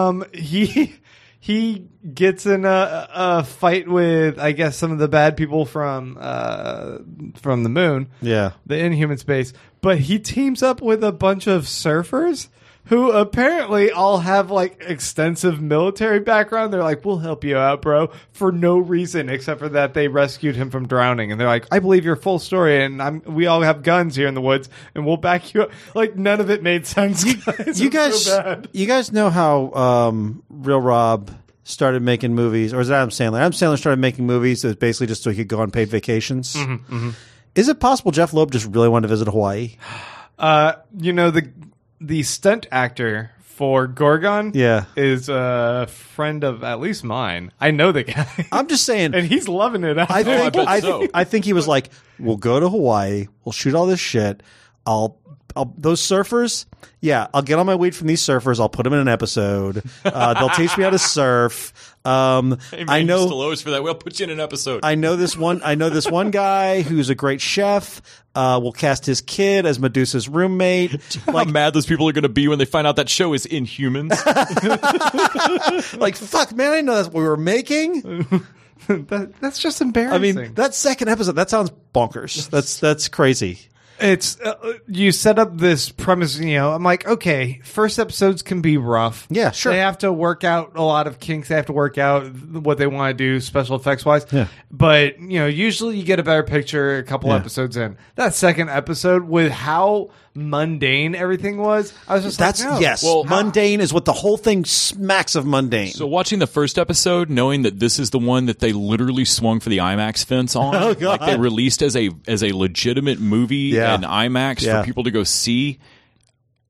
He gets in a fight with, I guess, some of the bad people from the moon, Yeah. the Inhuman space. But he teams up with a bunch of surfers who apparently all have like extensive military background. They're like, "We'll help you out, bro," for no reason except for that they rescued him from drowning. And they're like, "I believe your full story, and we all have guns here in the woods, and we'll back you up." Like none of it made sense. Guys. You It's guys, so bad. you guys know how Real Rob started making movies, or is it Adam Sandler? Adam Sandler started making movies that was basically just so he could go on paid vacations. Is it possible Jeff Loeb just really wanted to visit Hawaii? You know, the stunt actor for Gorgon, Yeah. is a friend of at least mine. I know the guy, I'm just saying. and he's loving it. I think bet I, so. I think he was like, "We'll go to Hawaii. We'll shoot all this shit. I'll those surfers. Yeah, I'll get all my weed from these surfers. I'll put them in an episode. They'll teach me how to surf. I know. Delos for that. We'll put you in an episode. I know this one guy who's a great chef. We'll cast his kid as Medusa's roommate. How mad those people are going to be when they find out that show is Inhumans. Like, fuck, man, I didn't know that's what we were making. That's just I embarrassing. mean, that second episode, that sounds bonkers. That's crazy. It's you set up this premise, you know. I'm like, okay, first episodes can be rough. Yeah, sure. They have to work out a lot of kinks. They have to work out what they want to do, special effects wise. Yeah. But you know, usually you get a better picture a couple episodes in. That second episode, with how mundane everything was, I was just That's like, no. yes. Well, mundane is what the whole thing smacks of mundane. So watching the first episode, knowing that this is the one that they literally swung for the IMAX fence on, Oh, God. like they released as a legitimate movie Yeah. and IMAX Yeah. for people to go see.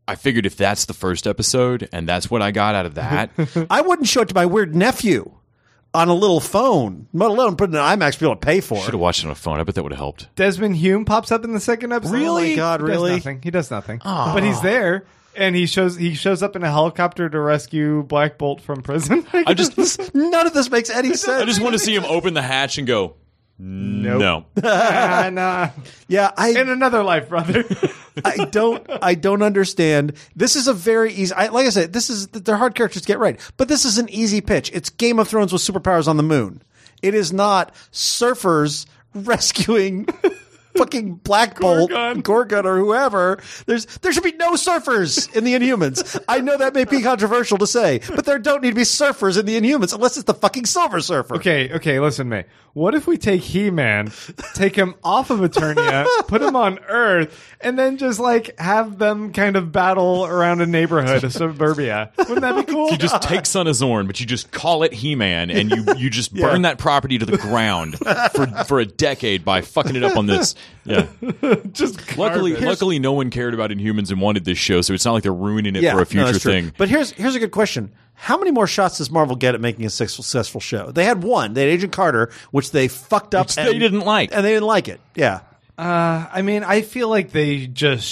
I figured if that's the first episode and that's what I got out of that, I wouldn't show it to my weird nephew on a little phone, let alone put it in an IMAX to be able to pay for should it. have watched it on a phone. I bet that would have helped. Desmond Hume pops up in the second episode. Really? Oh my God, He does really? nothing. He does nothing. But he's there, and he shows up in a helicopter to rescue Black Bolt from prison. I just None of this makes any sense. I just want to see him open the hatch and go, no. Nah. Yeah, In another life, brother. I don't understand. This is a very easy. Like I said, they're hard characters to get right, but this is an easy pitch. It's Game of Thrones with superpowers on the moon. It is not surfers rescuing fucking Black Bolt, Gorgon, or whoever. There should be no surfers in the Inhumans. I know that may be controversial to say, but there don't need to be surfers in the Inhumans unless it's the fucking Silver Surfer. Okay, listen to me. What if we take He-Man, take him off of Eternia, put him on Earth, and then just like have them kind of battle around a neighborhood of suburbia? Wouldn't that be cool? You just take Son of Zorn, but you just call it He-Man, and you just burn that property to the ground for a decade by fucking it up on this. Yeah. just Luckily, no one cared about Inhumans and wanted this show, so it's not like they're ruining it for a future that's true. thing. But here's a good question. How many more shots does Marvel get at making a successful show? They had one. They had Agent Carter, which they fucked up. Which they didn't like. And they didn't like it. Yeah. I mean, I feel like they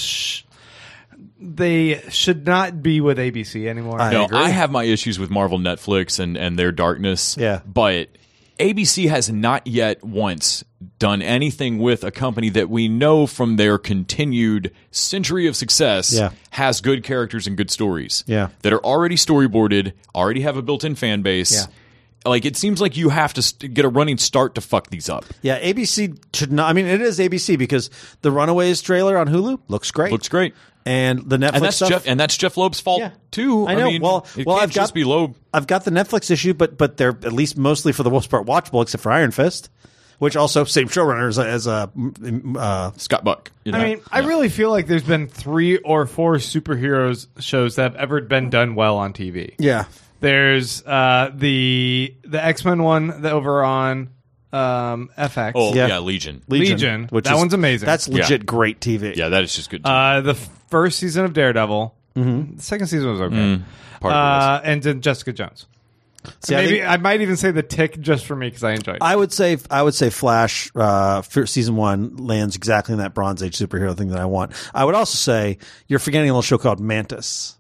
should not be with ABC anymore. No, agree. I have my issues with Marvel Netflix and their darkness. Yeah. But ABC has not yet once done anything with a company that we know from their continued century of success has good characters and good stories. Yeah. That are already storyboarded, already have a built-in fan base. Yeah. Like, it seems like you have to get a running start to fuck these up. Yeah, ABC should not. I mean, it is ABC because the Runaways trailer on Hulu looks great. Looks great. And the Netflix And that's stuff. Jeff Loeb's fault too. I know. mean, well, it can't I've just be Loeb. I've got the Netflix issue, but they're at least mostly for the most part watchable, except for Iron Fist, which also same showrunner as Scott Buck. You know? I mean, I really feel like there's been 3 or 4 superheroes shows that have ever been done well on TV. yeah. There's the X-Men one that over on FX. Oh Yeah. yeah, Legion. Legion. That one's amazing. That's legit great TV. Yeah, that is just good. The first season of Daredevil. The second season was okay. Part of And then Jessica Jones. See, Maybe I might even say The Tick just for me because I enjoyed it. I would say Flash for season 1 lands exactly in that Bronze Age superhero thing that I want. I would also say you're forgetting a little show called Mantis,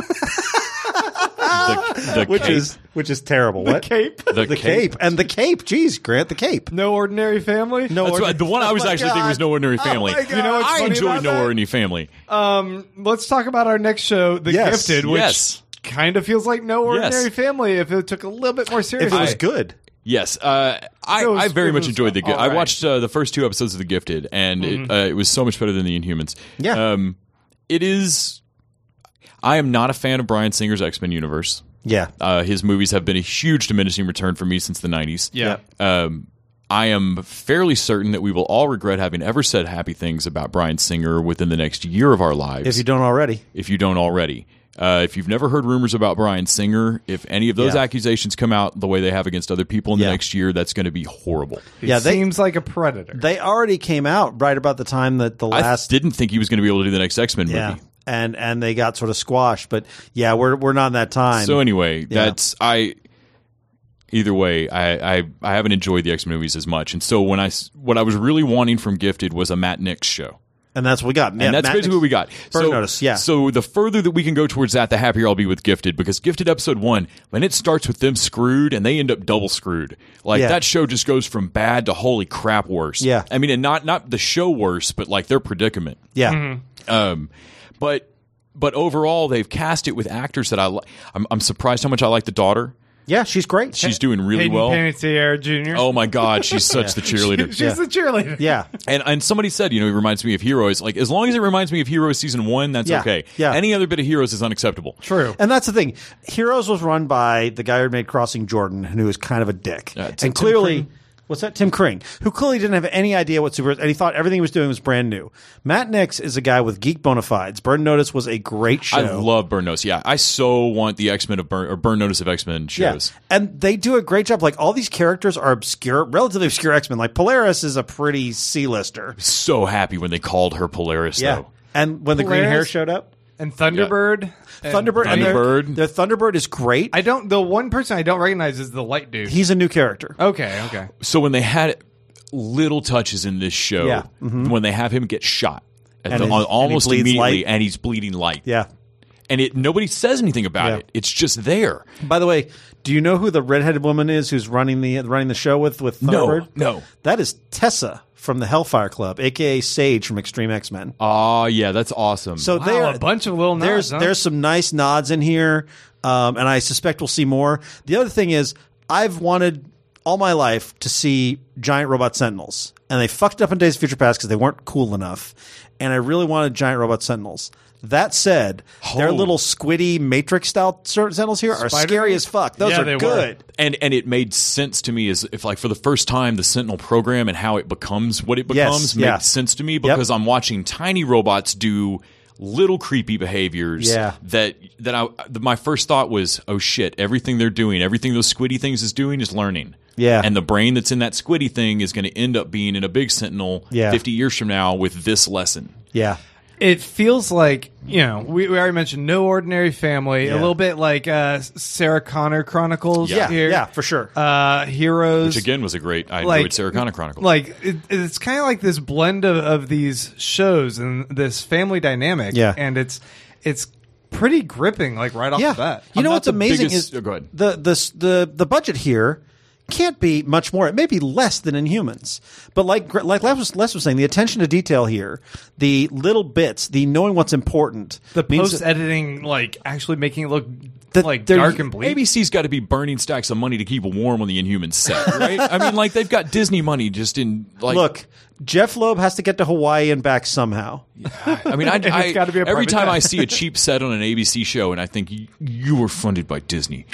the which is terrible. What? Cape. The Cape and the Cape. Jeez, Grant, the Cape. No Ordinary Family. No, That's right. The one I was Oh my actually thinking was God. No Ordinary Family. my God. You know what's I funny enjoy about No that? Ordinary Family. Let's talk about our next show, The Yes. Gifted, which Yes. kind of feels like No Ordinary Yes. Family if it took a little bit more If seriously. it was good. Yes, It was- I very it much was enjoyed all I right. watched the first 2 episodes of The Gifted, and it was so much better than The Inhumans. Yeah. It is. I am not a fan of Bryan Singer's X-Men universe. Yeah. His movies have been a huge diminishing return for me since the 90s. Yeah. I am fairly certain that we will all regret having ever said happy things about Bryan Singer within the next year of our lives. If you don't already. If you don't already. If you've never heard rumors about Bryan Singer, if any of those Yeah. accusations come out the way they have against other people in the Yeah. next year, that's going to be horrible. Yeah, they Seems like a predator. they already came out right about the time that the last I didn't think he was going to be able to do the next X-Men movie. yeah. And they got sort of squashed, but yeah, we're not in that time. So anyway, Yeah. that's either way, I haven't enjoyed the X-Men movies as much, and so what I was really wanting from Gifted was a Matt Nix show. and that's what we got. And that's basically what we got. Burn Notice, yeah. So the further that we can go towards that, the happier I'll be with Gifted, because Gifted episode 1, when it starts with them screwed and they end up double screwed, like Yeah. that show just goes from bad to holy crap worse. Yeah. I mean, and not the show worse, but like their predicament. Yeah. But overall, they've cast it with actors that I like. I'm surprised how much I like the daughter. Yeah, she's great. She's doing really Hayden well. Panettiere Jr. Oh my God, she's such the cheerleader. She's the cheerleader. yeah. And somebody said, it reminds me of Heroes. Like, as long as it reminds me of Heroes season 1, that's Yeah, okay. yeah. Any other bit of Heroes is unacceptable. True. And that's the thing. Heroes was run by the guy who made Crossing Jordan, who was kind of a dick. Tim And clearly, Kring. what's that? Tim Kring, who clearly didn't have any idea what superheroes, and he thought everything he was doing was brand new. Matt Nix is a guy with geek bona fides. Burn Notice was a great show. I love Burn Notice. Yeah, I so want the X-Men of Burn Notice of X-Men shows. And they do a great job. Like, all these characters are obscure, relatively obscure X-Men. Like, Polaris is a pretty C-lister. So happy when they called her Polaris, though. And when the green hair Polaris? showed up. And Thunderbird. Thunderbird. The Thunderbird is great. The one person I don't recognize is the light dude. He's a new character. Okay. So when they had little touches in this show, Yeah. Mm-hmm. when they have him get shot And almost he bleeds immediately, light. and he's bleeding light, Yeah. and nobody says anything about Yeah. it. It's just there. By the way, do you know who the redheaded woman is who's running the show with Thunderbird? No. That is Tessa from the Hellfire Club, aka Sage from Extreme X-Men. Oh, yeah, that's awesome. So Wow, a bunch of little nods. There's some nice nods in here, and I suspect we'll see more. The other thing is, I've wanted all my life to see giant robot sentinels, and they fucked up in Days of Future Past because they weren't cool enough, and I really wanted giant robot sentinels. That said, their little squiddy Matrix-style sentinels here are scary as fuck. Those are good. And it made sense to me as if, like, for the first time, the Sentinel program and how it becomes what it becomes makes sense to me because I'm watching tiny robots do little creepy behaviors. Yeah. My first thought was, oh shit, everything they're doing, everything those squiddy things is doing is learning. Yeah. And the brain that's in that squiddy thing is going to end up being in a big Sentinel 50 years from now with this lesson. Yeah. It feels like, we already mentioned No Ordinary Family, a little bit like Sarah Connor Chronicles here. Yeah, for sure. Heroes. Which, again, was I enjoyed Sarah Connor Chronicles. Like, it's kind of like this blend of these shows and this family dynamic. Yeah. And it's pretty gripping, like, right off the bat. You know what's amazing biggest- is go ahead. the budget here can't be much more. It may be less than Inhumans, but like Les was saying, the attention to detail here, the little bits, the knowing what's important, The means post editing, like, actually making it look like they're- dark and bleak. ABC's got to be burning stacks of money to keep warm on the Inhuman set, right? I mean, like, they've got Disney money just in, like... Look, Jeff Loeb has to get to Hawaii and back somehow. I mean, It's gotta be a every private time jet. I see a cheap set on an ABC show and I think, you were funded by Disney.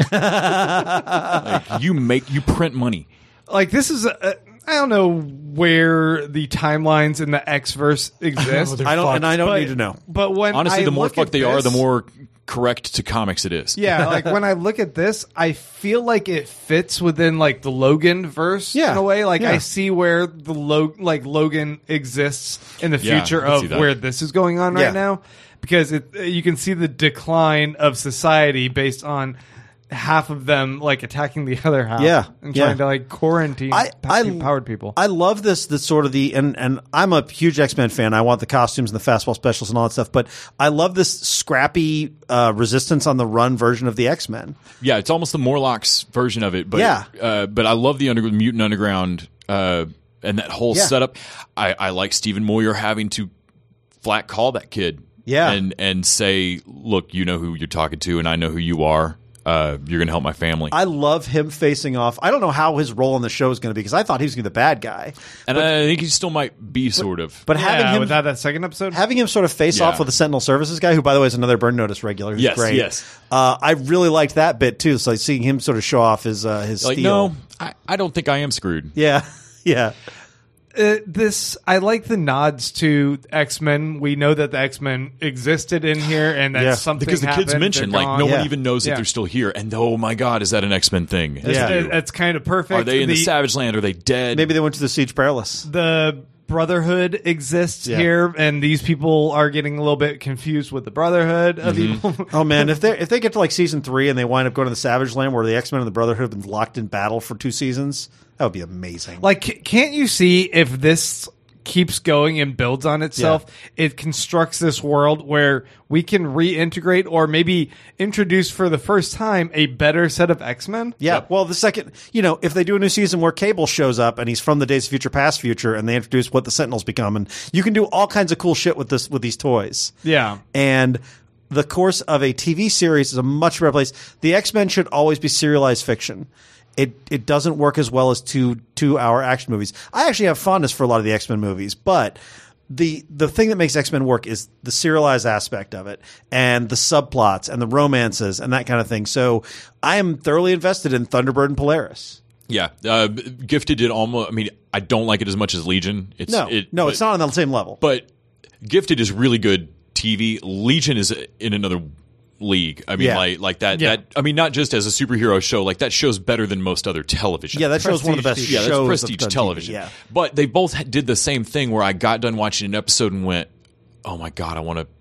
Like, you print money. Like, this is I don't know where the timelines in the X-verse exist. I don't But- need to know. But when Honestly, I the more look fucked at they are, the this- more correct to comics it is. Yeah, like when I look at this, I feel like it fits within like the Logan verse in a way. Like yeah. I see where the Logan exists in the Yeah, future I can see of that. where this is going on right Yeah. now, because you can see the decline of society based on half of them like attacking the other half, Yeah, and yeah. trying to like quarantine powered people. I love this sort of and I'm a huge X-Men fan. I want the costumes and the fastball specials and all that stuff, but I love this scrappy resistance on the run version of the X-Men. Yeah, it's almost the Morlocks version of it. But, Yeah. but I love the Mutant Underground and that whole Yeah. setup. I like Stephen Moyer having to flat call that kid. Yeah. And say, look, you know who you're talking to, and I know who you are. You're going to help my family. I love him facing off. I don't know how his role in the show is going to be because I thought he was going to be the bad guy. And I think he still might be, sort of. But yeah, having him without that second episode, having him sort of face off Yeah. with the Sentinel Services guy, who by the way is another Burn Notice regular, who's Yes, great. yes. I really liked that bit too. So seeing him sort of show off his like, steel. no, I don't think I am screwed. Yeah, yeah. I like the nods to X-Men. We know that the X-Men existed in here, and that Yeah. something Because the kids happened, mentioned, they're like, gone. no Yeah. one even knows that Yeah. they're still here. And oh my God, is that an X-Men thing? It's Yeah. you. That's kind of perfect. Are they in the Savage Land? Are they dead? Maybe they went to the Siege Perilous. The Brotherhood exists Yeah. here, and these people are getting a little bit confused with the Brotherhood of Mm-hmm. evil. Oh man, if they get to like season 3 and they wind up going to the Savage Land where the X-Men and the Brotherhood have been locked in battle for 2 seasons, that would be amazing. Like, can't you see if this keeps going and builds on itself, it constructs this world where we can reintegrate or maybe introduce for the first time a better set of X-Men? Yeah, well, the second, if they do a new season where Cable shows up and he's from the Days of Future Past future and they introduce what the Sentinels become, and you can do all kinds of cool shit with these toys. Yeah. And the course of a TV series is a much better place. The X-Men should always be serialized fiction. It doesn't work as well as 2-hour action movies. I actually have fondness for a lot of the X-Men movies, but the thing that makes X-Men work is the serialized aspect of it and the subplots and the romances and that kind of thing. So I am thoroughly invested in Thunderbird and Polaris. Yeah. Gifted did almost, I mean, I don't like it as much as Legion. It's It's not on the same level. But Gifted is really good TV. Legion is in another league. I mean, Yeah. like that. Yeah. That I mean, not just as a superhero show. Like that show's better than most other television. Yeah, that show's one of the best Prestige yeah, shows. that's prestige of TV, television. yeah. But they both did the same thing where I got done watching an episode and went, "Oh my God, I want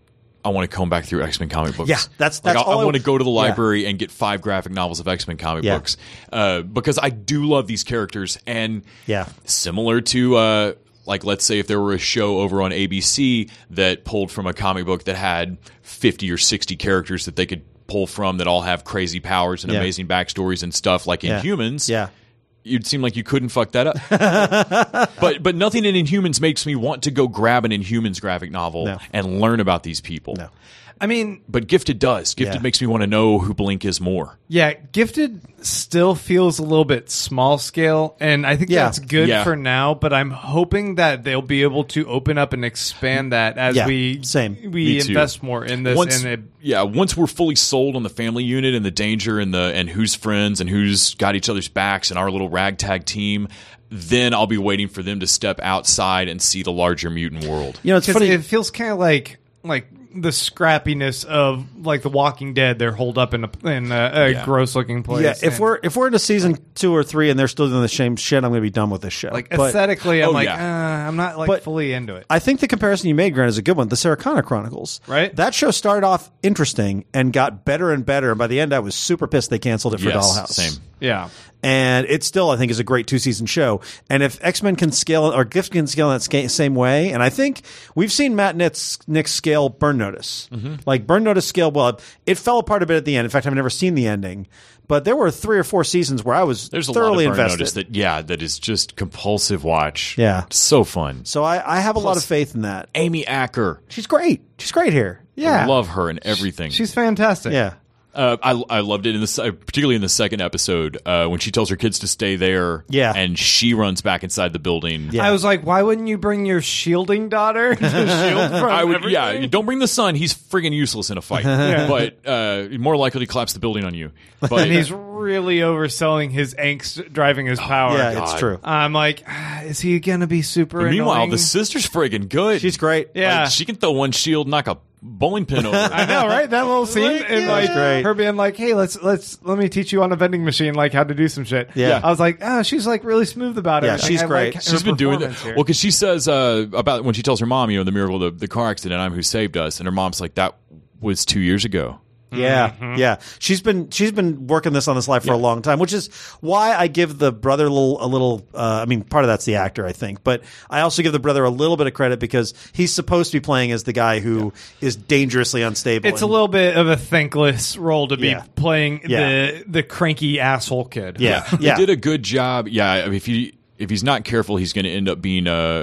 I want to comb back through X-Men comic books. Yeah, that's like, I all want to go to the yeah. library and get 5 graphic novels of X-Men comic Yeah. books because I do love these characters. And Yeah. similar to like, let's say if there were a show over on ABC that pulled from a comic book that had 50 or 60 characters that they could pull from that all have crazy powers and Yeah. amazing backstories and stuff like Yeah. Inhumans. Yeah. You'd seem like you couldn't fuck that up. but nothing in Inhumans makes me want to go grab an Inhumans graphic novel No. and learn about these people. No. I mean, But Gifted does. Gifted Yeah. makes me want to know who Blink is more. yeah, Gifted still feels a little bit small scale, and I think Yeah. that's good Yeah. for now, but I'm hoping that they'll be able to open up and expand that as Yeah, we same. Me we too. invest more in this. Once, and once we're fully sold on the family unit and the danger and who's friends and who's got each other's backs and our little ragtag team, then I'll be waiting for them to step outside and see the larger mutant world. You know, it's 'cause funny. it feels kind of like the scrappiness of like The Walking Dead. They're holed up in a Yeah. gross looking place. yeah, if And, we're into season 2 or 3 and they're still doing the same shit, I'm going to be done with this show. like But aesthetically, I'm Oh, like, yeah. I'm not like But- fully into it. I think the comparison you made, Grant, is a good one. The Sarah Connor Chronicles. Right. That show started off interesting and got better and better. And by the end, I was super pissed they canceled it for Yes, Dollhouse. same. Yeah. And it still, I think, is a great 2-season show. And if X-Men can scale, or Gift can scale in that same way, and I think we've seen Matt Nick's scale Burn Notice. Mm-hmm. Like, Burn Notice scale, well, it fell apart a bit at the end. In fact, I've never seen the ending. But there were 3 or 4 seasons where I was There's a thoroughly lot of Burn invested. Notice that is just compulsive watch. Yeah. So fun. So I have a lot of faith in that. Amy Acker. She's great. She's great here. Yeah. I love her and everything. She's fantastic. Yeah. I loved it particularly in the second episode when she tells her kids to stay there. Yeah. And she runs back inside the building. Yeah. I was like, why wouldn't you bring your shielding daughter to shield from I would, everything? yeah. Don't bring the son. He's friggin' useless in a fight. But more likely to collapse the building on you. But And he's really overselling his angst driving his power. Yeah, it's true. I'm like, is he going to be super meanwhile, annoying? the sister's friggin' good. She's great. Yeah. Like, she can throw one shield, knock a bowling pin over. I know, right? That little scene, and yeah. like That's great. her being like, "Hey, let me teach you on a vending machine, like how to do some shit." Yeah. I was like, "Oh, she's like really smooth about it." Yeah, Like, she's I great. Like She's her been doing that. performance here. Well, because she says about when she tells her mom, the miracle of the car accident, I'm who saved us. And her mom's like, that was 2 years ago. Yeah, Mm-hmm. yeah. She's been working on this life for a long time, which is why I give the brother a little. I mean, part of that's the actor, I think, but I also give the brother a little bit of credit because he's supposed to be playing as the guy who is dangerously unstable. It's a and- little bit of a thankless role to be Yeah. playing Yeah. the cranky asshole kid. Yeah, He yeah. did a good job. Yeah, I mean, if he's not careful, he's going to end up being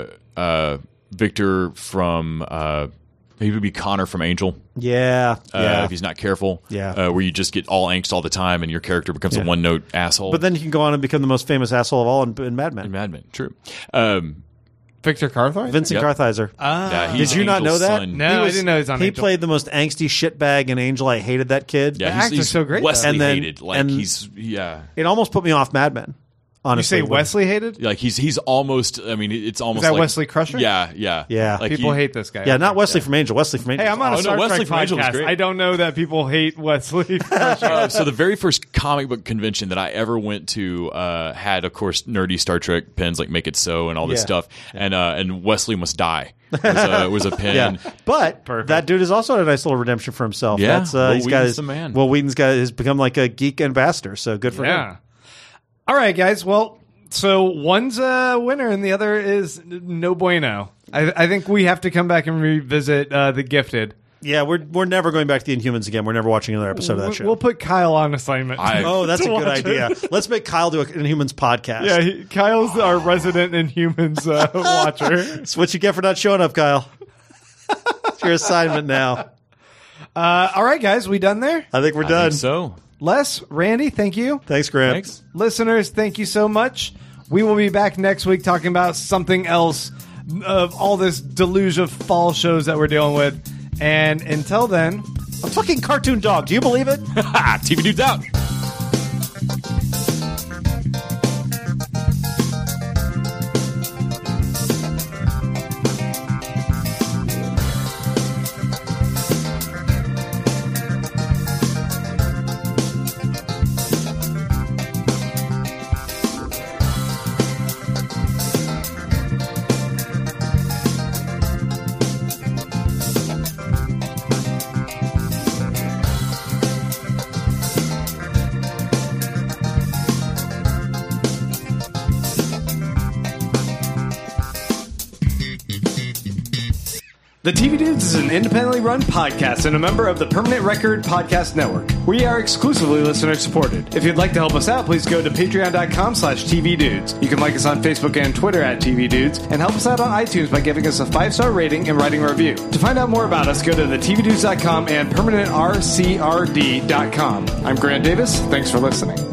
Victor from. He would be Connor from Angel. Yeah, yeah. If he's not careful. Yeah. Where you just get all angst all the time, and your character becomes a one-note asshole. But then you can go on and become the most famous asshole of all in Mad Men. in Mad Men, true. Victor Carthoy. Vincent Yep. Kartheiser. Yeah, he's Did you not know Angel's that? son. No, I didn't know he was on He Angel. played the most angsty shitbag in Angel. I hated that kid. Yeah, The actor's so great, though. Wesley And then- hated. Like and- he's yeah. It almost put me off Mad Men. You Honestly, say Wesley hated? Like he's almost. I mean, it's almost Is that like Wesley Crusher? Yeah, yeah, Yeah. Like People he- hate this guy. Yeah, not Wesley from Angel. Wesley from Angel. Hey, I'm on a Oh, no, Star Wesley Trek from Angel was podcast. great. I don't know that people hate Wesley. So the very first comic book convention that I ever went to had, of course, nerdy Star Trek pins like "Make It So" and all this Yeah. stuff, and Wesley Must Die was a pin. Yeah, but Perfect. that dude has also had a nice little redemption for himself. Yeah, That's, Will he's got Wheaton's his the man. Will Wheaton's has become like a geek ambassador. So good for him. Yeah. All right, guys. Well, so one's a winner and the other is no bueno. I think we have to come back and revisit The Gifted. Yeah, we're never going back to the Inhumans again. We're never watching another episode of that show. We'll put Kyle on assignment. Oh, that's a to good watch it. idea. Let's make Kyle do an Inhumans podcast. Yeah, Kyle's our resident Inhumans watcher. That's what you get for not showing up, Kyle. It's your assignment now. All right, guys. We done there? I think we're I done. think so. Les, Randy, thank you. Thanks, Graham. Thanks. Listeners, thank you so much. We will be back next week talking about something else of all this deluge of fall shows that we're dealing with. And until then, A fucking cartoon dog. Do you believe it? TV Dudes out. The TV Dudes is an independently run podcast and a member of the Permanent Record Podcast Network. We are exclusively listener supported. If you'd like to help us out, please go to patreon.com/TVDudes. You can like us on Facebook and Twitter at TV Dudes, and help us out on iTunes by giving us a 5-star rating and writing a review. To find out more about us, go to thetvdudes.com and permanentrcrd.com. I'm Grant Davis. Thanks for listening.